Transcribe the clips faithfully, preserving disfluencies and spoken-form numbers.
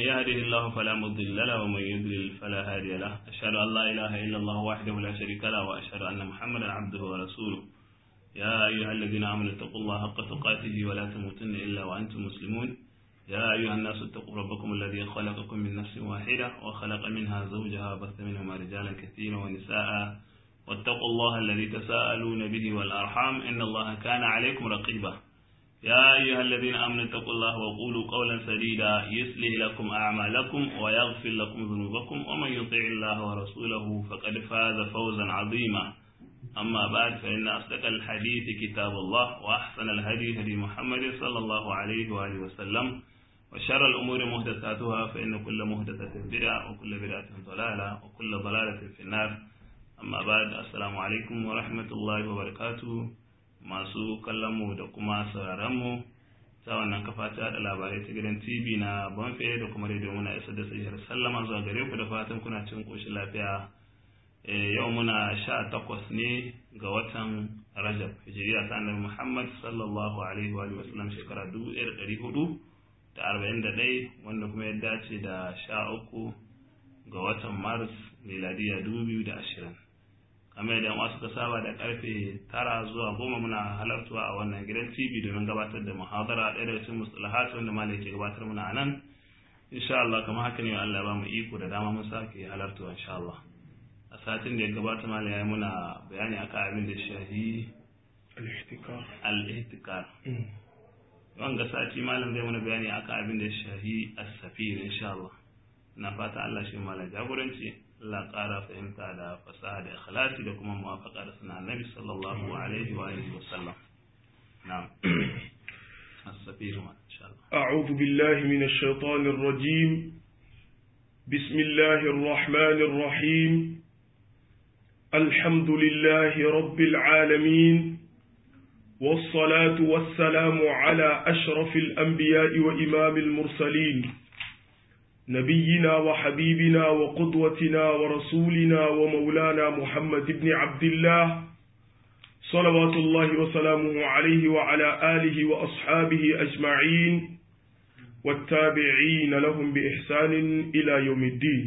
يهده الله فلا مضل له ومن يضلل فلا هادي له أشهد أن لا إله إلا الله وحده لا شريك له وأشهد أن محمدا عبده ورسوله يا أيها الذين آمنوا اتقوا الله حق تقاته ولا تموتن إلا وأنتم مسلمون يا أيها الناس اتقوا ربكم الذي خلقكم من نفس واحدة وخلق منها زوجها وبث منهما رجالا كثيرا ونساء واتقوا الله الذي تساءلون به والأرحام إن الله كان عليكم رقيبا يا أيها الذين آمنوا اتقوا الله وقولوا قولا سديدا يصلح لكم أعمالكم ويغفر لكم ذنوبكم ومن يطع الله ورسوله فقد فاز فوزا عظيما أما بعد فإن أصدق الحديث كتاب الله وأحسن الهدي هدي محمد صلى الله عليه وآله وسلم وشر الأمور محدثاتها فإن كل محدثة بدعة وكل بدعة ضلالة وكل ضلالة في النار أما بعد السلام عليكم ورحمة الله وبركاته masu kallonmu da kuma sauraronmu ta wannan kafa ta da labarai ta gidan T V na Bonfe da kuma rediyo muna isar da sahihar sallama zuwa gare ku da fatan kuna cikin koshin lafiya. Yau muna sha takwas ne ga watan Rajab hijiriya ta annabi Muhammad sallallahu alaihi wa sallam shekara dubu ɗaya da ɗari hudu da arba'in da ɗaya wanda kuma ya dace da sha uku ga watan Maris miladiya dubu biyu da ashirin. kamar yadda wasu suka saba da karfe tara zuwa goma muna halartuwa a wannan gidan T V domin gabatar da muhadara ɗaya daga cikin mustalahat wanda malai ke gabatar muna a nan insha Allah kamar haka ne Allah ba mu iko da dama mun sake halartuwa insha Allah a satin da ya gabata malai ya muna bayani akan abin da shahi al-ihtikar al-ihtikar wanga sati malam zai muna bayani akan abin da shahi as-safir insha Allah na fata Allah shi malai jagoranci Allah ƙara fahimta da fasaha da ikhlasi da kuma muwafaqa da sunan Annabi sallallahu alaihi wa alihi wasallam. Na'am. As-safir ma insha Allah. A'udhu billahi minash shaitanir rajim. Bismillahir rahmanir rahim. Alhamdulillahi rabbil alamin. والصلاة والسلام على أشرف الأنبياء وإمام المرسلين نبينا وحبيبنا وقدوتنا ورسولنا ومولانا محمد بن عبد الله صلوات الله وسلامه عليه وعلى آله وأصحابه أجمعين والتابعين لهم بإحسان إلى يوم الدين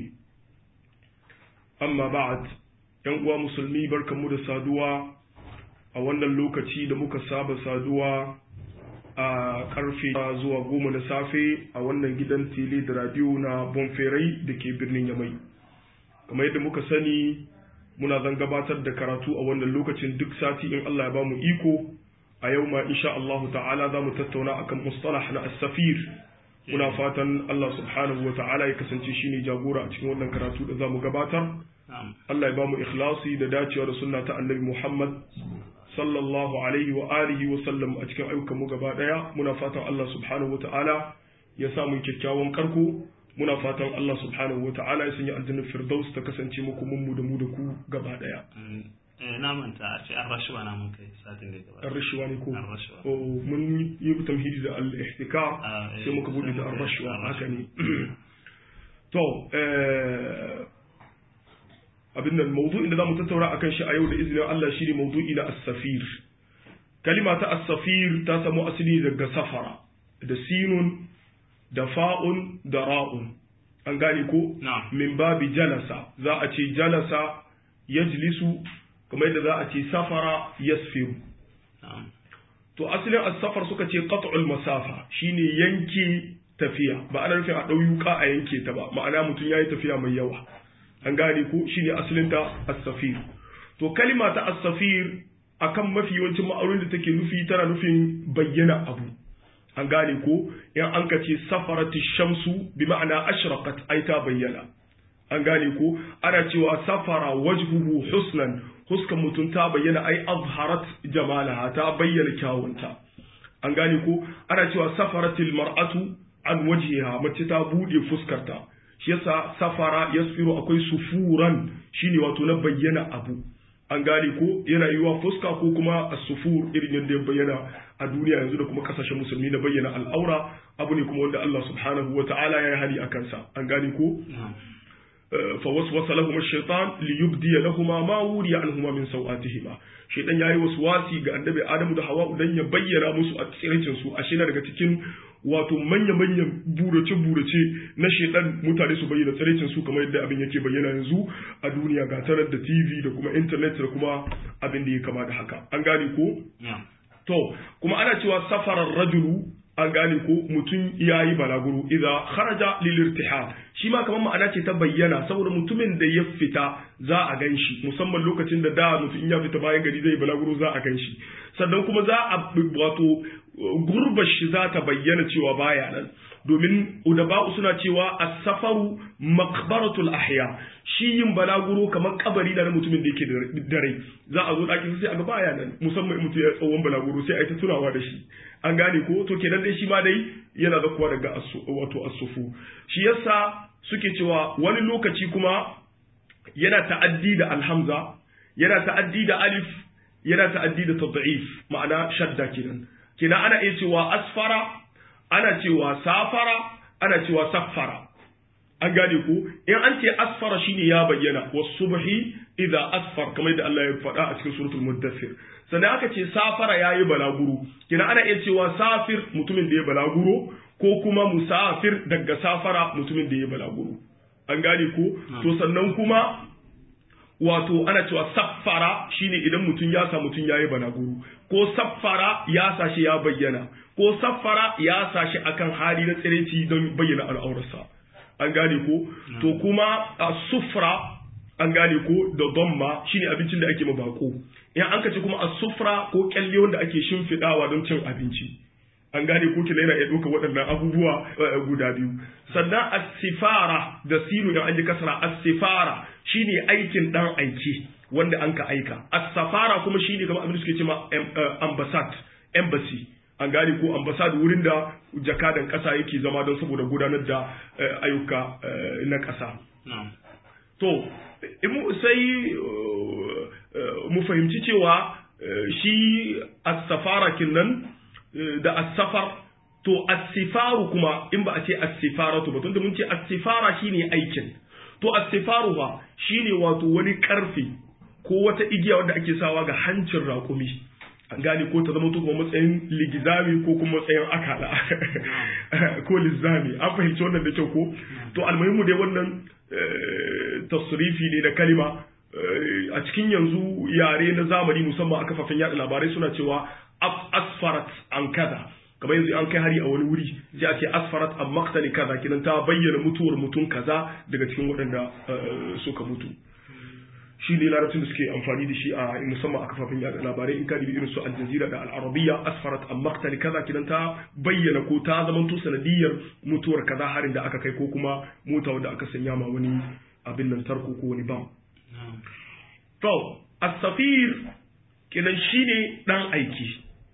أما بعد ينقوى مسلمي بركة مدى سادوا أولا اللوكتي دمك سابة سادوا a karfe zuwa goma na safe a wannan gidan tele da radio na Bonferai da ke birnin Yamai. Kamar yadda muka sani muna zan gabatar da karatu a wannan lokacin duk sati in Allah ya ba mu iko a yau ma insha Allah ta'ala za mu tattauna akan mustalah na as-safir. Muna fatan Allah subhanahu wa ta'ala ya kasance shine jagora a cikin wannan karatu da za mu gabatar. Allah ya ba mu ikhlasi da dacewa da sunna ta Annabi Muhammad sallallahu alaihi wa alihi wa sallam a cikin ayyukan mu gaba daya muna fatan Allah subhanahu wa ta'ala ya sa mu kyakkyawan karko muna fatan Allah subhanahu wa ta'ala ya sanya aljannar firdaus ta kasance muku mun mu da mu da ku gaba daya eh na manta a ce ar-rashwa na mun kai satin da gaba ar-rashwa ne ko ar-rashwa oh mun yi tamhidi da al-ihtikar sai muka bude da ar-rashwa haka ne to eh abin nan mawdu'in da zamu tattauna akan shi a yau da izinin Allah shine mawdu'i na as-safir kalima ta as-safir ta samu asali daga safara da sinun da fa'un da ra'un an gane ko min babi jalasa za a ce jalasa yajlisu kamar yadda za a ce safara yasfiru to asalin as-safar suka ce qat'ul masafa shine yanke tafiya ba ana nufin a dauyuka a yanke ta ba ma'ana mutum yayi tafiya mai yawa an gane ko shine asalin ta as-safir to kalima ta as-safir akan mafi yawancin ma'aunin da take nufi tana nufin bayyana abu an gane ko in an ka ce safarati shamsu bi ma'ana ashraqat ay ta bayyana an gane ko ana cewa safara wajhuhu husnan huskan mutum ta bayyana ay azharat jamalaha ta bayyana kyawunta an gane ko ana cewa safaratil mar'atu an wajhiha mace ta bude fuskarta shi yasa safara yasfiru akwai sufuran shine wato na bayyana abu an gane ko yana yiwa fuska ko kuma as-sufur irin yadda ya bayyana a duniya yanzu da kuma kasashen musulmi na bayyana al'aura abu ne kuma wanda Allah subhanahu wata'ala ya yi hali a kansa an gane ko fa waswasa lahum ash-shaytan li yubdi lahum ma wuriya anhuma min sawatihima shaytan yayi waswasi ga annabi Adamu da Hawwa dan ya bayyana musu a cikin su ashe daga cikin wato manya-manyan burace-burace na shedan mutane su bayyana tsarecin su kamar yadda abin yake bayyana yanzu a duniya ga tarar da T V da kuma internet da kuma abin da ya kama da haka an gane ko to kuma ana cewa safarar rajulu an gane ko mutum yayi balaguro idza kharaja lil irtihal shi ma kamar ma'ana ce ta bayyana saboda mutumin da ya fita za a ganshi musamman lokacin da da mutum ya fita bayan gari zai balaguro za a ganshi sannan kuma za a wato gurbar shi za ta bayyana cewa baya nan domin udaba'u suna cewa as-safaru maqbaratul ahya shi yin balaguro kamar kabari da mutumin da yake da rai za a zo daki sai a ga baya nan musamman mutum ya tsawon balaguro sai a yi ta tunawa da shi an gane ko to kenan dai shi ma dai yana zakuwa daga wato as-sufu shi yasa suke cewa wani lokaci kuma yana ta'addi da alhamza yana ta'addi da alif yana ta'addi da tad'if ma'ana shadda kenan kenan ana iya cewa asfara ana cewa safara ana cewa saffara an gane ko in an ce asfara shine ya bayyana was-subhi idza asfar kamar yadda Allah ya faɗa a cikin suratul muddathir sannan aka ce safara yayi balaguro kenan ana iya cewa safir mutumin da ya balaguro ko kuma musafir daga safara mutumin da ya balaguro an gane ko to sannan kuma wato ana cewa saffara shine idan mutum ya sa mutum yayi balaguro ko saffara ya sa shi ya bayyana ko saffara ya sa shi akan hali na tsireci don bayyana al'aurarsa an gane ko to kuma as-sufra an gane ko da dhamma shine abincin da ake mabako in an kace kuma as-sufra ko kyalle wanda ake shimfidawa don cin abinci an gane ko kila yana iya ɗauka waɗannan abubuwa guda biyu sannan as-sifara da sinu in an yi kasara as-sifara shine aikin dan aiki wanda an ka aika as-safara kuma shine kamar abin da suke cewa ambassad embassy an gane ko ambassad wurin da jakadan kasa yake zama don saboda gudanar da ayyuka na kasa to sai mu fahimci cewa shi as-safara kinnan da as-safar to as-sifaru kuma in ba a ce as-sifaratu ba tunda mun ce as-sifara shine aikin to as-sifaru ba shine wato wani karfe ko wata igiya wanda ake sawa ga hancin raƙumi an gane ko ta zama to kuma matsayin ligizami ko kuma matsayin akala ko lizami an fahimci wannan da kyau ko to almuhimmu dai wannan tasrifi ne da kalima a cikin yanzu yare na zamani musamman a kafafen yada labarai suna cewa asfarat an kaza kamar yanzu an kai hari a wani wuri sai a ce asfarat an maktali kaza kinan ta bayyana mutuwar mutum kaza daga cikin waɗanda suka mutu shi ne larabcin da suke amfani da shi a musamman a kafafen yada labarai in ka dibi irin su Al Jazeera da Al Arabiyya asfarat an maktali kaza kinan ta bayyana ko ta zamanto sanadiyar mutuwar kaza harin da aka kai ko kuma mota wanda aka sanya ma wani abin nan tarko ko wani bam to as-safir kinan shine dan aiki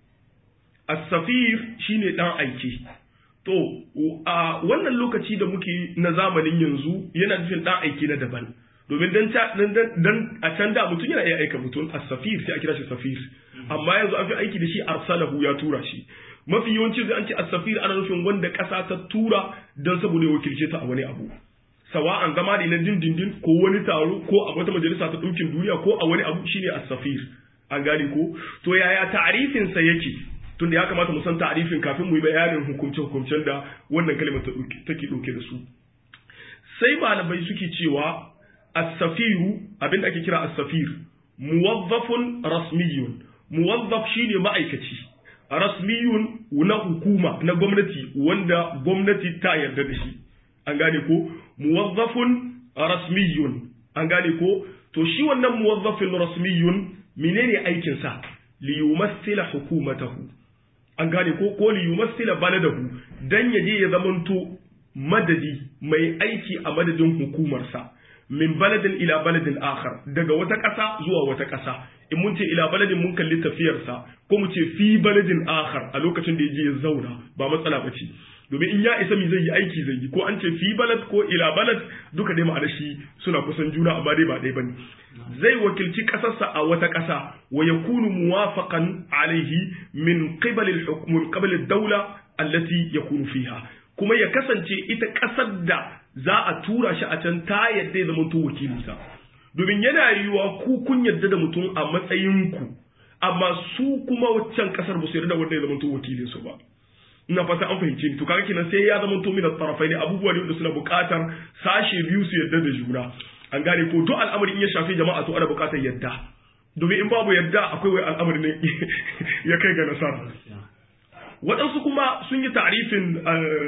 as-safir shine dan aiki to a wannan lokaci da muke na zamanin yanzu yana nufin dan aiki na daban domin dan dan a can da mutum yana iya aika mutum as-safir sai a kira shi safir amma yanzu an fi aiki da shi arsalahu ya tura shi mafi yawanci zai an ce as-safir ana nufin wanda kasa ta tura dan saboda ya wakilce ta a wani abu sawa'an zama ne na dindindin ko wani taro ko a wata majalisa ta ɗaukin duniya ko a wani abu shine as-safir an gane ko to yaya ta'arifin sa yake tunda ya kamata mu san ta'arifin kafin mu yi bayanin hukunce hukuncen da wannan kalmar ta take dauke da su sai malamai suke cewa as-safiru abinda ake kira as-safir muwazzafun rasmiyun muwazzaf shine ma'aikaci rasmiyun na hukuma na gwamnati wanda gwamnati ta yarda da shi an gane ko muwazzafun rasmiyun an gane ko to shi wannan muwazzafin rasmiyun menene aikin sa li yumassila hukumatahu an gane ko ko li yumassila baladahu dan yaje ya zamanto madadi mai aiki a madadin hukumar sa min baladin ila baladin akhar daga wata ƙasa zuwa wata ƙasa in mun ce ila baladin mun kalli tafiyar sa ko mu ce fi baladin akhar a lokacin da yaje ya zauna ba matsala bace domin in ya isa mi zai yi aiki zai yi ko an ce fi balad ko ila balad duka dai ma'ana shi suna kusan juna amma dai ba dai bane zai wakilci kasarsa a wata kasa wa yakunu muwafaqan alaihi min qibal al-hukm min qabl ad-dawla allati yakunu fiha kuma ya kasance ita kasar da za a tura shi a can ta yadda ya zama to wakilinsa domin yana yiwuwa ku kun yadda da mutum a matsayin ku amma su kuma waccan kasar ba su yarda wanda ya zama to wakilin su ba ina fata an fahimce ni to kaga kenan sai ya zama to min at-tarafai ne abubuwa ne wanda suna buƙatar sashe biyu su yarda da juna an gane ko to al'amari in ya shafi jama'a to ana buƙatar yadda domin in babu yadda akwai wai al'amari ne ya kai ga nasara waɗansu kuma sun yi ta'rifin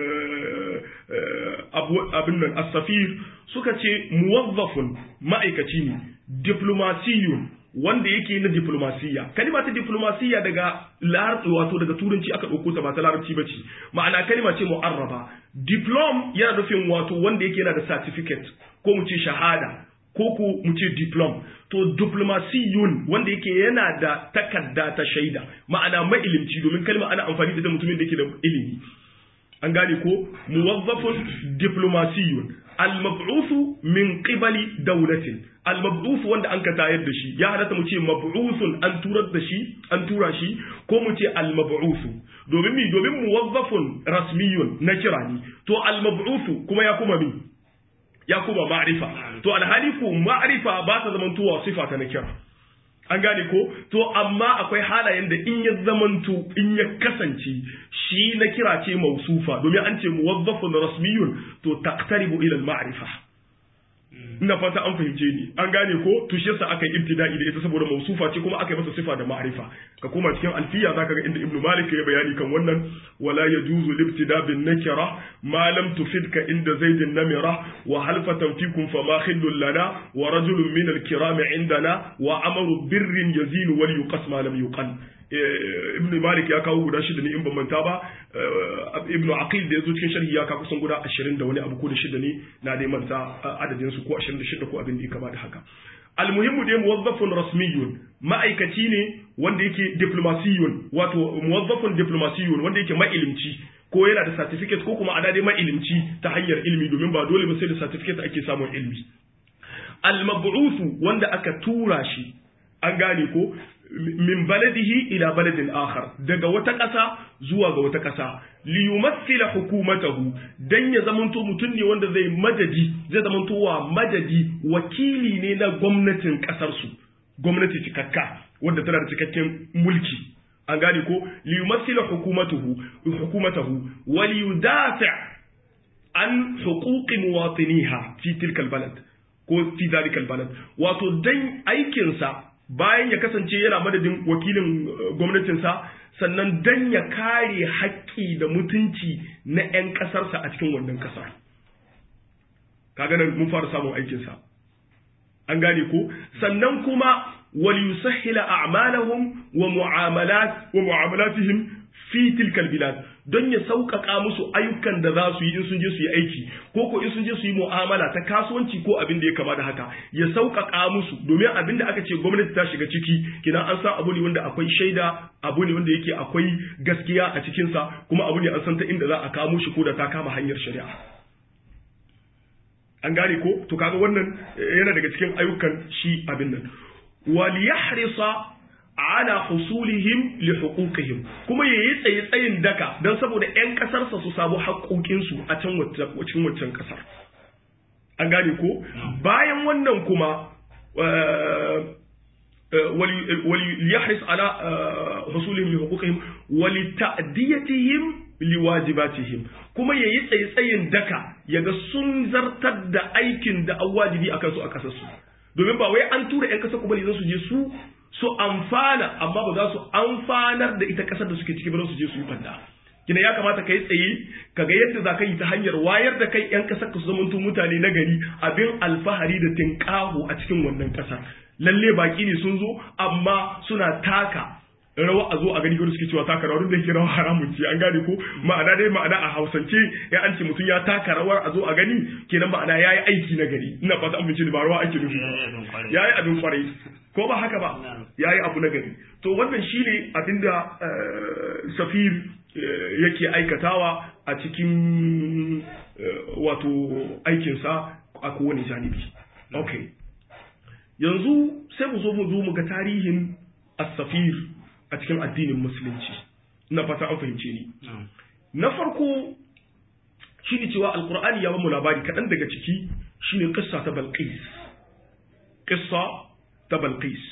abin nan as-safir suka ce muwazzafun ma'aikaci ne diplomasiyun wanda yake na diplomasiya kalima ta diplomasiya daga larabci wato daga turanci aka dauko ta ba ta larabci bace ma'ana kalima ce mu'arraba diplom yana nufin wato wanda yake yana da certificate ko mu ce shahada ko ko mu ce diplom to diplomasiyun wanda yake yana da takarda ta shaida ma'ana mai ilimci domin kalma ana amfani da ita mutumin da yake da ilimi an gane ko muwazzafun diplomasiyun al-mab'uthu min qibali dawlatin al-mab'uth wanda an ka tayar da shi ya halatta mu ce mab'uthun an turar da shi an tura shi ko mu ce al-mab'uth domin mi domin muwazzafun rasmiyun na kira ni to al-mab'uth kuma ya kuma mi ya kuma ma'rifa to alhali ko ma'rifa ba ta zamantowa sifa ta na kira an gane ko to amma akwai halayen da in ya zamanto in ya kasance shi na kira ce mausufa domin an ce muwazzafun rasmiyun to taqtaribu ila al-ma'rifa ina fata an fahimce ni an gane ko to shi yasa aka yi ibtida'i da ita saboda mausufa ce kuma aka yi masa sifa da ma'rifa ka koma cikin alfiya zaka ga inda ibnu malik ya bayani kan wannan wala yajuzu libtida bin nakira ma lam tufidka inda zaidin namira wa halfatan fikum fama khillul lana wa rajulun min al-kiram indana wa amaru birrin yazilu wal yuqas ma lam yuqal ibn malik ya kawo guda shida ne in ban manta ba ibn aqil da yazo cikin sharhi ya kawo kusan guda ashirin da wani abu ko da shida ne na dai manta adadin su ko ashirin da shida ko abin da ya kama da haka almuhimmu dai muwazzafun rasmiyun ma'aikaci ne wanda yake diplomasiyun wato muwazzafun diplomasiyun wanda yake mailimci ko yana da certificate ko kuma adade mailimci ta hanyar ilimi domin ba dole ba sai da certificate ake samun ilimi al-mab'uthu wanda aka tura shi an gane ko min baladihi ila baladin akhar daga wata ƙasa zuwa ga wata ƙasa li yumathila hukumatahu dan ya zamanto mutum ne wanda zai madadi zai zamanto wa madadi wakili ne na gwamnatin ƙasar su gwamnati cikakka wanda tana da cikakken mulki an gane ko li yumathila hukumatahu hukumatahu wa li yudafi an huquqi muwatiniha fi tilka albalad ko fi dhalika albalad wato dan aikin sa bayan ya kasance yana madadin wakilin gwamnatinsa sannan dan ya kare haƙƙi da mutunci na 'yan ƙasarsa a cikin wannan ƙasar kaga nan mun fara samun aikinsa an gane ko sannan kuma wal yusahhila a'malahum wa mu'amalat wa mu'amalatihim fi tilka albilad don ya sauƙaƙa musu ayyukan da za su yi in sun je su yi aiki ko ko in sun je su yi mu'amala ta kasuwanci ko abin da ya kama da haka ya sauƙaƙa musu domin abin da aka ce gwamnati ta shiga ciki kina an san abu ne wanda akwai shaida abu ne wanda yake akwai gaskiya a cikinsa kuma abu ne an san ta inda za a kamo shi ko da ta kama hanyar shari'a an gane ko to kaga wannan yana daga cikin ayyukan shi abin nan wal yahrisa ala husulihim li huquqihim kuma yayi tsaye tsayin daka dan saboda ƴan kasarsa su samu haƙoƙin su a can wacin waccan kasar an gane ko bayan wannan kuma wali yahris ala husulihim li huquqihim wa li ta'diyatihim li wajibatihim kuma yayi tsaye tsayin daka yaga sun zartar da aikin da wajibi akan su a kasar su domin ba wai an tura ƴan kasar kuma ne za su je su su amfana amma ba za su amfanar da ita kasar da suke ciki ba su je su yi fanda kina ya kamata kai tsaye kaga yadda za ka yi ta hanyar wayar da kai yan kasar ka su zamanto mutane na gari abin alfahari da tinkaho a cikin wannan kasar lalle baki ne sun zo amma suna taka rawa a zo a gani gudu suke cewa taka rawar da yake rawa haramun ce an gane ko ma'ana dai ma'ana a hausance ya an ce mutum ya taka rawar a zo a gani kenan ma'ana yayi aiki na gari ina fata an bincike ba rawa ake nufi yayi abin kwarai ko ba haka ba yayi abu na gari to wannan shine abinda safir yake aikatawa a cikin wato aikinsa a kowane janibi okay yanzu sai mu zo mu zo mu ga tarihin as-safir a cikin addinin musulunci ina fata an fahimce ni na farko shine cewa alqur'ani ya ba mu labari kadan daga ciki shine qissa ta balqis qissa ta balqis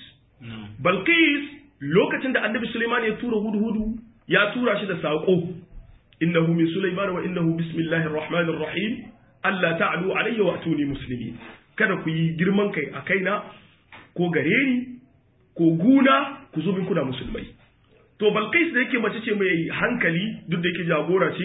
balqis lokacin da annabi Sulaiman ya tura hudhudu ya tura shi da sako innahu min sulaiman wa innahu bismillahir rahmanir rahim alla ta'lu alayya wa atuni muslimin kada ku yi girman kai a kaina ko gare ni ko guna ku zo min kuna musulmai to Balqis da yake mace ce mai hankali duk da yake jagora ce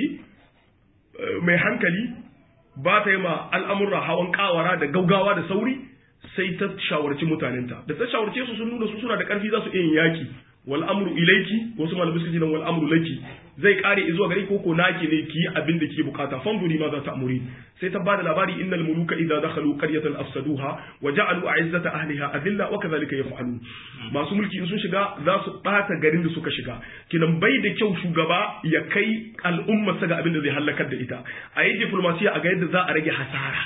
mai hankali ba ta yi ma al'amurra hawan kawara da gaugawa da sauri sai ta shawarci mutanenta da ta shawarce su sun nuna su suna da ƙarfi za su iya yaki wal amru ilayki wasu malamai suka ce dan wal amru laki zai kare zuwa gare ko ko naki ne ki abin da ke bukata fanzuri ma za ta amuri sai ta bada labari innal muluka idza dakhalu qaryatan afsaduha wa ja'alu a'izzata ahliha adilla wa kadhalika yaf'alu masu mulki in sun shiga za su bata garin da suka shiga kinan bai da kyau shugaba ya kai al'umma sa ga abin da zai halakar da ita a yi diplomasiya a ga yadda za a rage hasara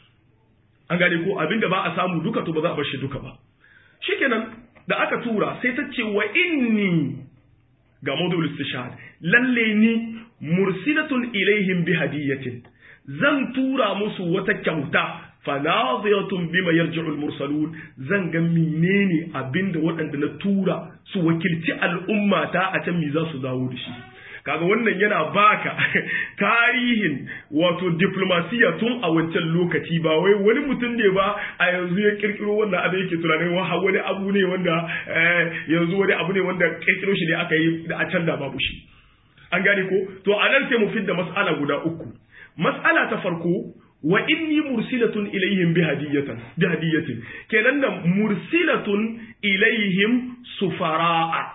an gane ko abin da ba a samu duka to ba za a bar shi duka ba shikenan da aka tura sai ta ce wa inni ga mawdu'ul istishhad lalle ni mursilatun ilaihim bi hadiyatin zan tura musu wata kyauta fa nadiyatun bima yarji'u al-mursalun zan ga menene abinda waɗanda na tura su wakilci al'ummata a can mi za su dawo da shi kaga wannan yana baka tarihin wato diplomasiya tun a wancan lokaci ba wai wani mutum ne ba a yanzu ya kirkiro wannan abin yake tunanin wa wani abu ne wanda yanzu wani abu ne wanda kirkiro shi ne aka yi da a can da babu shi an gane ko to a nan sai mu fidda mas'ala guda uku mas'ala ta farko wa inni mursilatun ilaihim bi hadiyatan bi hadiyatin kenan nan mursilatun ilaihim sufara'a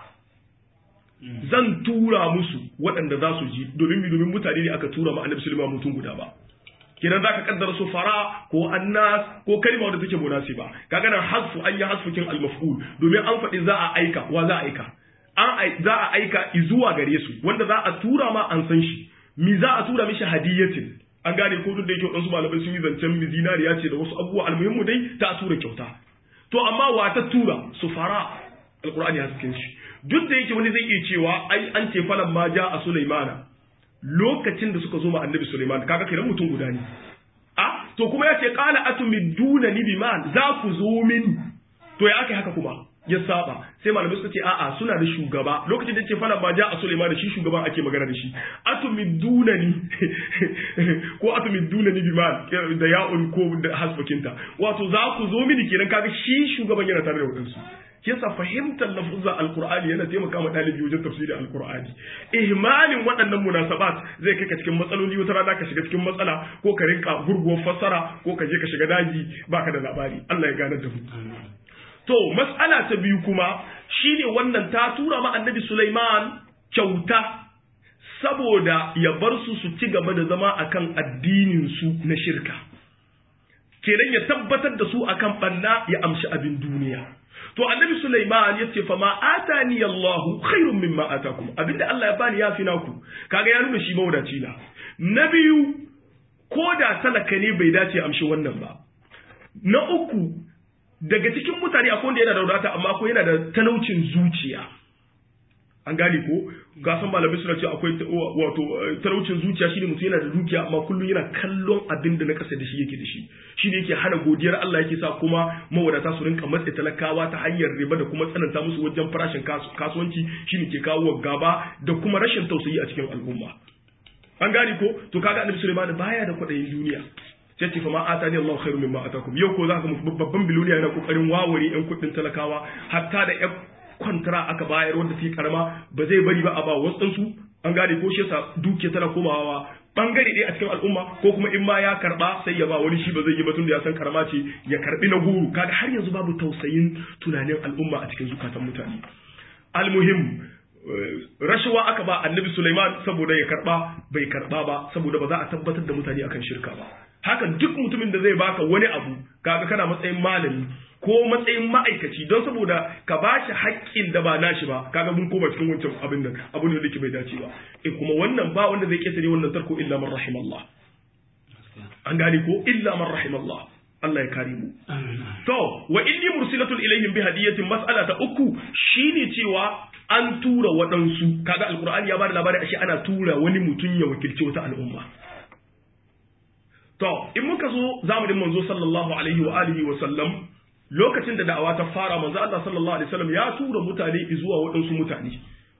zan tura musu waɗanda za su ji domin mi domin mutane ne aka tura ma annabi sulaiman mutum guda ba kenan zaka kaddara su fara ko annas ko kalma wadda take munasiba kaga nan hasfu an yi hasfukin al-maf'ul domin an faɗi za a aika wa za a aika an za a aika zuwa gare su wanda za a tura ma an san shi mi za a tura mishi hadiyatin an gane ko duk da yake wadansu malamai sun yi zancen mi zinariya ce da wasu abubuwa almuhimmu dai ta tura kyauta to amma wa ta tura su fara alqur'ani ya sakin shi duk da yake wani zai iya cewa ai an ce falan ma ja a Sulaimana lokacin da suka zo ma annabi Sulaiman kaga kiran mutum guda ne a to kuma yace qala atumiduna ni biman za ku zo min to ya aka haka kuma ya saba sai malamai suka ce a'a suna da shugaba lokacin da yace falan ma ja a Sulaiman shi shugaban ake magana da shi atumiduna ni ko atumiduna ni biman da ya'un ko da hasbakinta wato za ku zo mini kenan kaga shi shugaban yana tare da wadansu yasa fahimtar lafuzza alqur'ani yana taimaka ma dalibi wajen tafsirin alqur'ani ihmalin waɗannan munasabat zai kai ka cikin matsaloli wata rana ka shiga cikin matsala ko ka rinka gurguwar fassara ko ka je ka shiga daji baka da labari Allah ya gane da mu to mas'ala ta biyu kuma shine wannan ta tura ma annabi Sulaiman kyauta saboda ya bar su su ci gaba da zama akan addinin su na shirka kenan ya tabbatar da su akan banna ya amshi abin duniya to annabi Sulaiman yace fa ma atani Allahu khairum mimma atakum abinda Allah ya bani yafi naku kaga ya nuna shi mawadaci na na biyu koda talaka ne bai dace amshi wannan ba na uku daga cikin mutane akwai wanda yana da wadata amma akwai yana da talaucin zuciya an gane ko ga san malamai suna cewa akwai wato talaucin zuciya shine mutum yana da dukiya amma kullun yana kallon abin da na kasa da shi yake da shi shine yake hana godiyar Allah yake sa kuma mawadata su rinka matsa talakawa ta hanyar riba da kuma tsananta musu wajen farashin kasuwanci shine ke kawo gaba da kuma rashin tausayi a cikin al'umma an gane ko to kaga annabi Sulaiman baya da kwadayin duniya sai ce fa ma atani Allah khairu mimma atakum yau ko zaka babban biloniya yana kokarin waware yan kudin talakawa hatta da kwantara aka bayar wanda take karama ba zai bari ba a ba wasu an gane ko shi yasa duke tana komawa bangare ɗaya a cikin al'umma ko kuma in ma ya karba sai ya ba wani shi ba zai yi ba tun da ya san karama ce ya karbi na guru kaga har yanzu babu tausayin tunanin al'umma a cikin zukatan mutane almuhim rashawa aka ba annabi Sulaiman saboda ya karba bai karba ba saboda ba za a tabbatar da mutane akan shirka ba haka duk mutumin da zai baka wani abu kaga kana matsayin malami ko matsayin ma'aikaci don saboda ka ba shi haƙƙin da ba nashi ba kaga mun koma cikin wancan abin nan abu ne da yake bai dace ba eh kuma wannan ba wanda zai kesare wannan tarko illa man rahimallah an gane ko illa man rahimallah Allah ya kare mu to wa inni mursilatun ilaihim bi hadiyatin mas'ala ta uku shine cewa an tura waɗansu kaga alqur'ani ya bada labari ashe ana tura wani mutum ya wakilci wata al'umma to in muka zo zamanin manzo sallallahu alaihi wa alihi wa sallam lokacin da da'awa ta fara manzo Allah sallallahu alaihi wasallam ya tura mutane zuwa waɗansu mutane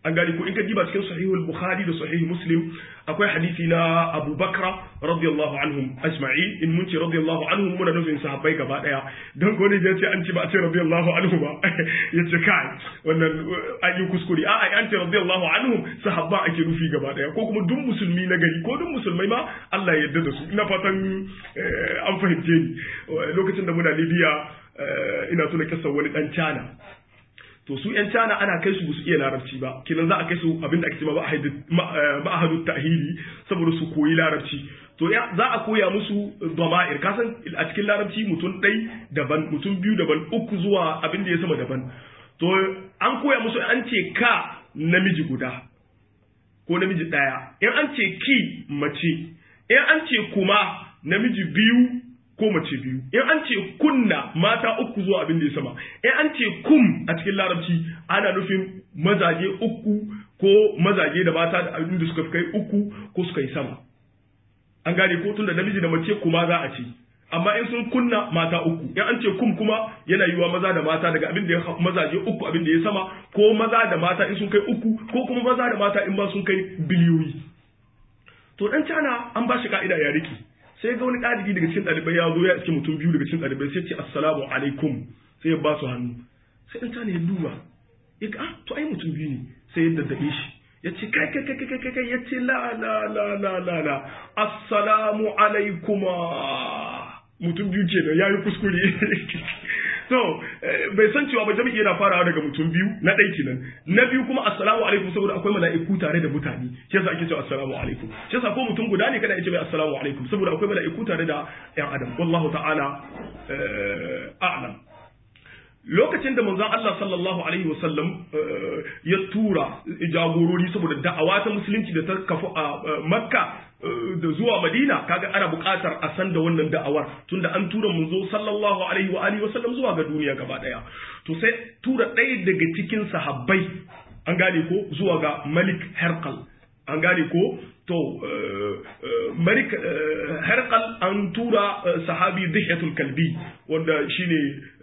an gani ko in ka diba cikin sahihul bukhari da sahih muslim akwai hadisi na Abu Bakra radiyallahu anhum ajma'in in mun ce radiyallahu anhum muna nufin sahabbai gaba daya dan ko ne yace an ce ba a ce radiyallahu anhu ba yace kai wannan an yi kuskure a'a an ce radiyallahu anhum sahabba ake nufi gaba daya ko kuma duk musulmi na gari ko duk musulmai ma Allah ya yarda da su ina fatan an fahimce ni lokacin da muna Libya ina tuna kissa wani dan China to su yan China ana kai su su iya larabci ba kinan za a kai su abinda ake cewa ma'ahadu ta'hili saboda su koyi larabci to ya za a koya musu dama'ir kasan a cikin larabci mutum ɗai daban mutum biyu daban uku zuwa abinda ya sama daban to an koya musu an ce ka namiji guda ko namiji ɗaya in an ce ki mace in an ce kuma namiji biyu ko mace biyu in an ce kunna mata uku zuwa abin da ya sama in an ce kum a cikin larabci ana nufin mazaje uku ko mazaje da mata da abin da suka kai uku ko suka yi sama an gane ko tun da namiji da mace kuma za a ce amma in sun kunna mata uku in an ce kum kuma yana yiwa maza da mata daga abin da ya mazaje uku abin da ya sama ko maza da mata in sun kai uku ko kuma maza da mata in ba sun kai biliyoyi to dan cana an ba shi ka'ida ya riki sai ga wani ɗalibi daga cikin ɗalibai ya zo ya iske mutum biyu daga cikin ɗalibai sai ce assalamu alaikum sai ya ba su hannu sai ɗan tana ya duba ya ga ah to ai mutum biyu ne sai ya daddaɓe shi ya ce kai kai kai kai kai ya ce la la la la la la assalamu alaikuma mutum biyu ke da ya yi kuskure so bai san cewa ba jami'i yana farawa daga mutum biyu na ɗai kenan na biyu kuma assalamu alaikum saboda akwai mala'iku tare da mutane shi yasa ake cewa assalamu alaikum shi yasa ko mutum guda ne kada ya ce mai assalamu alaikum saboda akwai mala'iku tare da ƴan adam wallahu ta'ala a'lam lokacin da manzon Allah sallallahu alaihi wasallam ya tura jagorori saboda da'awa ta musulunci da ta kafu a Makka da zuwa Madina kaga ana buƙatar a san da wannan da'awar tunda an tura manzo sallallahu alaihi wa alihi wasallam zuwa ga duniya gaba daya to sai tura ɗaya daga cikin sahabbai an gane ko zuwa ga Malik Herqal an gane ko to Malik Herqal an tura sahabi Dihyatul Kalbi wanda shine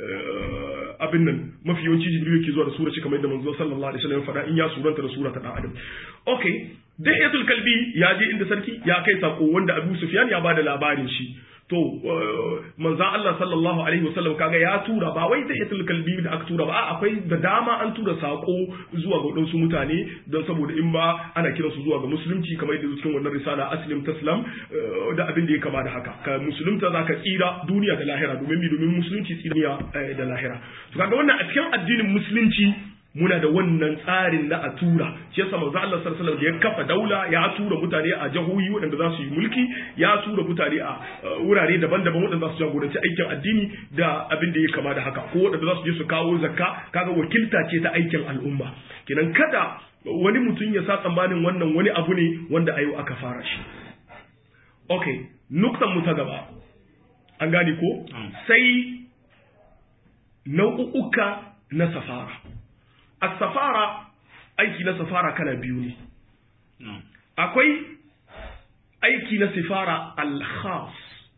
abin nan mafi yawanci Jibril yake zuwa da sura kamar yadda manzo sallallahu alaihi wasallam ya faɗa in ya suranta da sura ta dan adam okay Dihyatul Kalbi ya je inda sarki ya kai sako wanda Abu Sufyan ya bada labarin shi to manzo Allah sallallahu alaihi wasallam kaga ya tura ba wai Dihyatul Kalbi da aka tura ba akwai da dama an tura sako zuwa ga wadansu mutane don saboda in ba ana kiransu zuwa ga musulunci kamar yadda cikin wannan risala aslim taslam da abin da ya kama da haka ka musulunta zaka tsira duniya da lahira domin domin musulunci tsira da lahira to kaga wannan a cikin addinin musulunci muna da wannan tsarin na a tura shi yasa manzo Allah sallallahu alaihi wasallam ya kafa daula ya tura mutane a jahohi waɗanda za su yi mulki ya tura mutane a wurare daban-daban waɗanda za su jagoranci aikin addini da abin da ya kama da haka ko waɗanda za su je su kawo zakka kaga wakilta ce ta aikin al'umma kenan kada wani mutum ya sa tsammanin wannan wani abu ne wanda ayo aka fara shi okay nuktan mu ta gaba an gane ko sai nau'uka na safara as-safara aiki na safara kana biyu ne akwai aiki na safara al-khas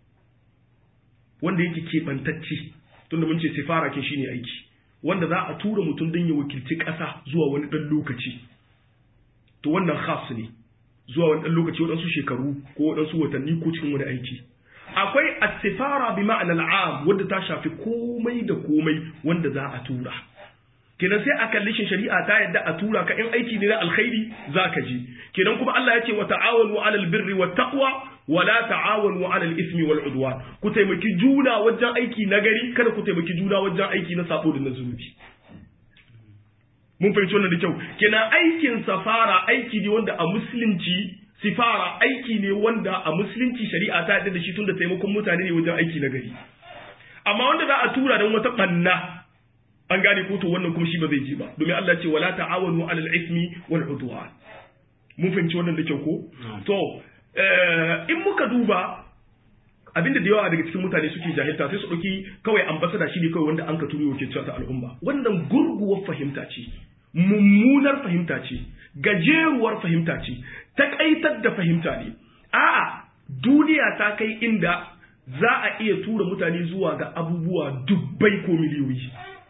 wanda yake keɓantacce tunda mun ce safara ke shine aiki wanda za a tura mutum don ya wakilci ƙasa zuwa wani ɗan lokaci to wannan khas ne zuwa wani ɗan lokaci waɗansu shekaru ko waɗansu watanni ko cikin wani aiki akwai as-safara bi ma'anar am wanda ta shafi komai da komai wanda za a tura kenan sai a kalli shin shari'a ta yadda a tura ka in aiki ne na alkhairi zaka ji kenan kuma Allah ya ce wa ta'awanu 'alal birri wat taqwa wa la ta'awanu 'alal ismi wal udwan ku taimaki juna wajen aiki nagari kada ku taimaki juna wajen aiki na sabo da na zunubi mun fahimci wannan da kyau kenan aikin safara aiki ne wanda a musulunci sifara aiki ne wanda a musulunci shari'a ta yadda da shi tunda taimakon mutane ne wajen aiki nagari amma wanda za a tura don wata banna an gane ko to wannan kuma shi ba zai ji ba domin Allah ce wala ta'awanu 'alal ismi wal 'udwan mun fahimci wannan da kyau ko to in muka duba abinda da yawa daga cikin mutane suke jahilta sai su dauki kawai ambassador shi ne kawai wanda an ka turo yake cewa al'umma wannan gurguwar fahimta ce mummunar fahimta ce gajeruwar fahimta ce takaitar da fahimta ne a'a duniya ta kai inda za a iya tura mutane zuwa ga abubuwa dubbai ko miliyoyi